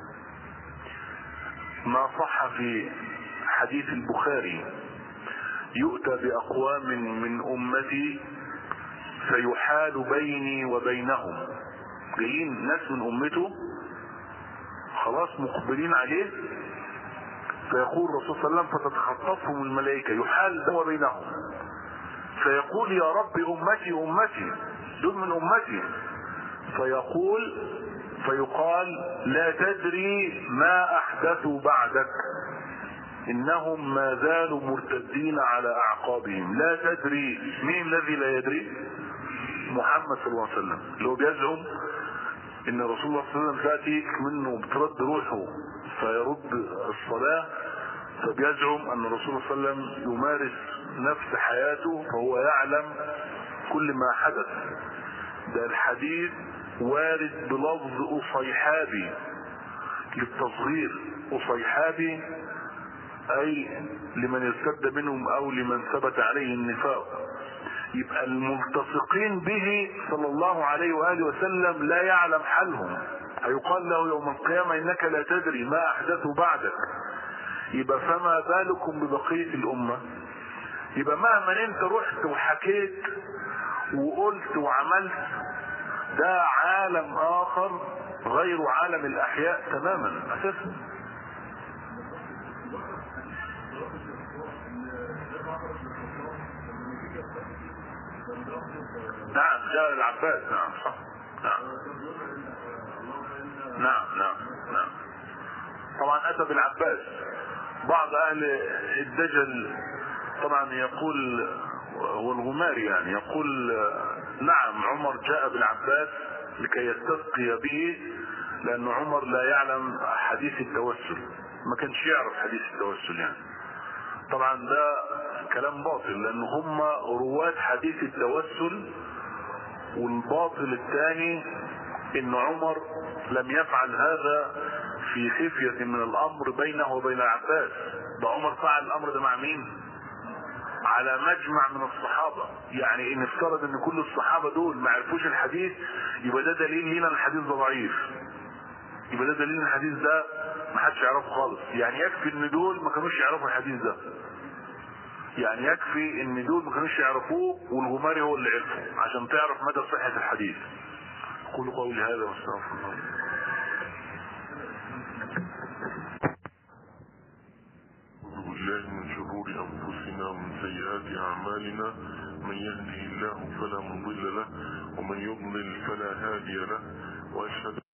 ما صح في حديث البخاري: يؤتى بأقوام من أمتي فيحال بيني وبينهم. جايين ناس من أمته خلاص مقبلين عليه، فيقول الرسول صلى الله عليه وسلم فتتخطفهم الملائكة يحال بينه وبينهم، فيقول يا رب أمتي أمتي دول من أمتي، فيقول فيقال لا تدري ما أحدثوا بعدك إنهم ما زالوا مرتدين على أعقابهم. لا تدري. مين الذي لا يدري؟ محمد صلى الله عليه وسلم، لو بيزعم إن رسول الله صلى الله عليه وسلم تأتي منه بترد روحه فيرد الصلاة، فبيزعم أن الرسول صلى الله عليه وسلم يمارس نفس حياته فهو يعلم كل ما حدث. ده الحديث وارد بلفظ أصيحابي للتصغير. أصيحابي أي لمن ارتد منهم أو لمن ثبت عليه النفاق. يبقى الملتصقين به صلى الله عليه وآله وسلم لا يعلم حالهم، هيقال له يوم القيامة إنك لا تدري ما أحدثوا بعدك. يبقى فما بالكم ببقية الأمة. يبقى مهما انت رحت وحكيت وقلت وعملت، ده عالم آخر غير عالم الأحياء تماما أساسا. نعم جاء العباس. نعم صح. نعم نعم نعم نعم طبعا أتى بالعباس. بعض أهل الدجل طبعا يقول والغماري يعني يقول نعم عمر جاء بالعباس لكي يستسقي به، لأن عمر لا يعلم حديث التوسل، ما كانش يعرف حديث التوسل يعني. طبعا ده كلام باطل، لان هم رواة حديث التوسل. والباطل الثاني ان عمر لم يفعل هذا في خفية من الامر بينه وبين العباس. ده عمر فعل الامر ده مع مين؟ على مجمع من الصحابة. يعني ان افترض ان كل الصحابة دول ما عرفوش الحديث، يبقى ده دليل لنا الحديث ده ضعيف، يبقى ده دليل الحديث ده ما حدش يعرفه خالص. يعني يكفي ان دول ما كانوش يعرفوا الحديث ده، يعني يكفي ان دول ما كانوش يعرفوه والغماري هو اللي عرفه عشان تعرف مدى صحة الحديث. قولوا قولي هذا واستغفر الله. أعوذ بالله من شرور أنفسنا ومن سيئات أعمالنا، من يهده الله فلا مضل له ومن يضلل فلا هادي له، وأشهد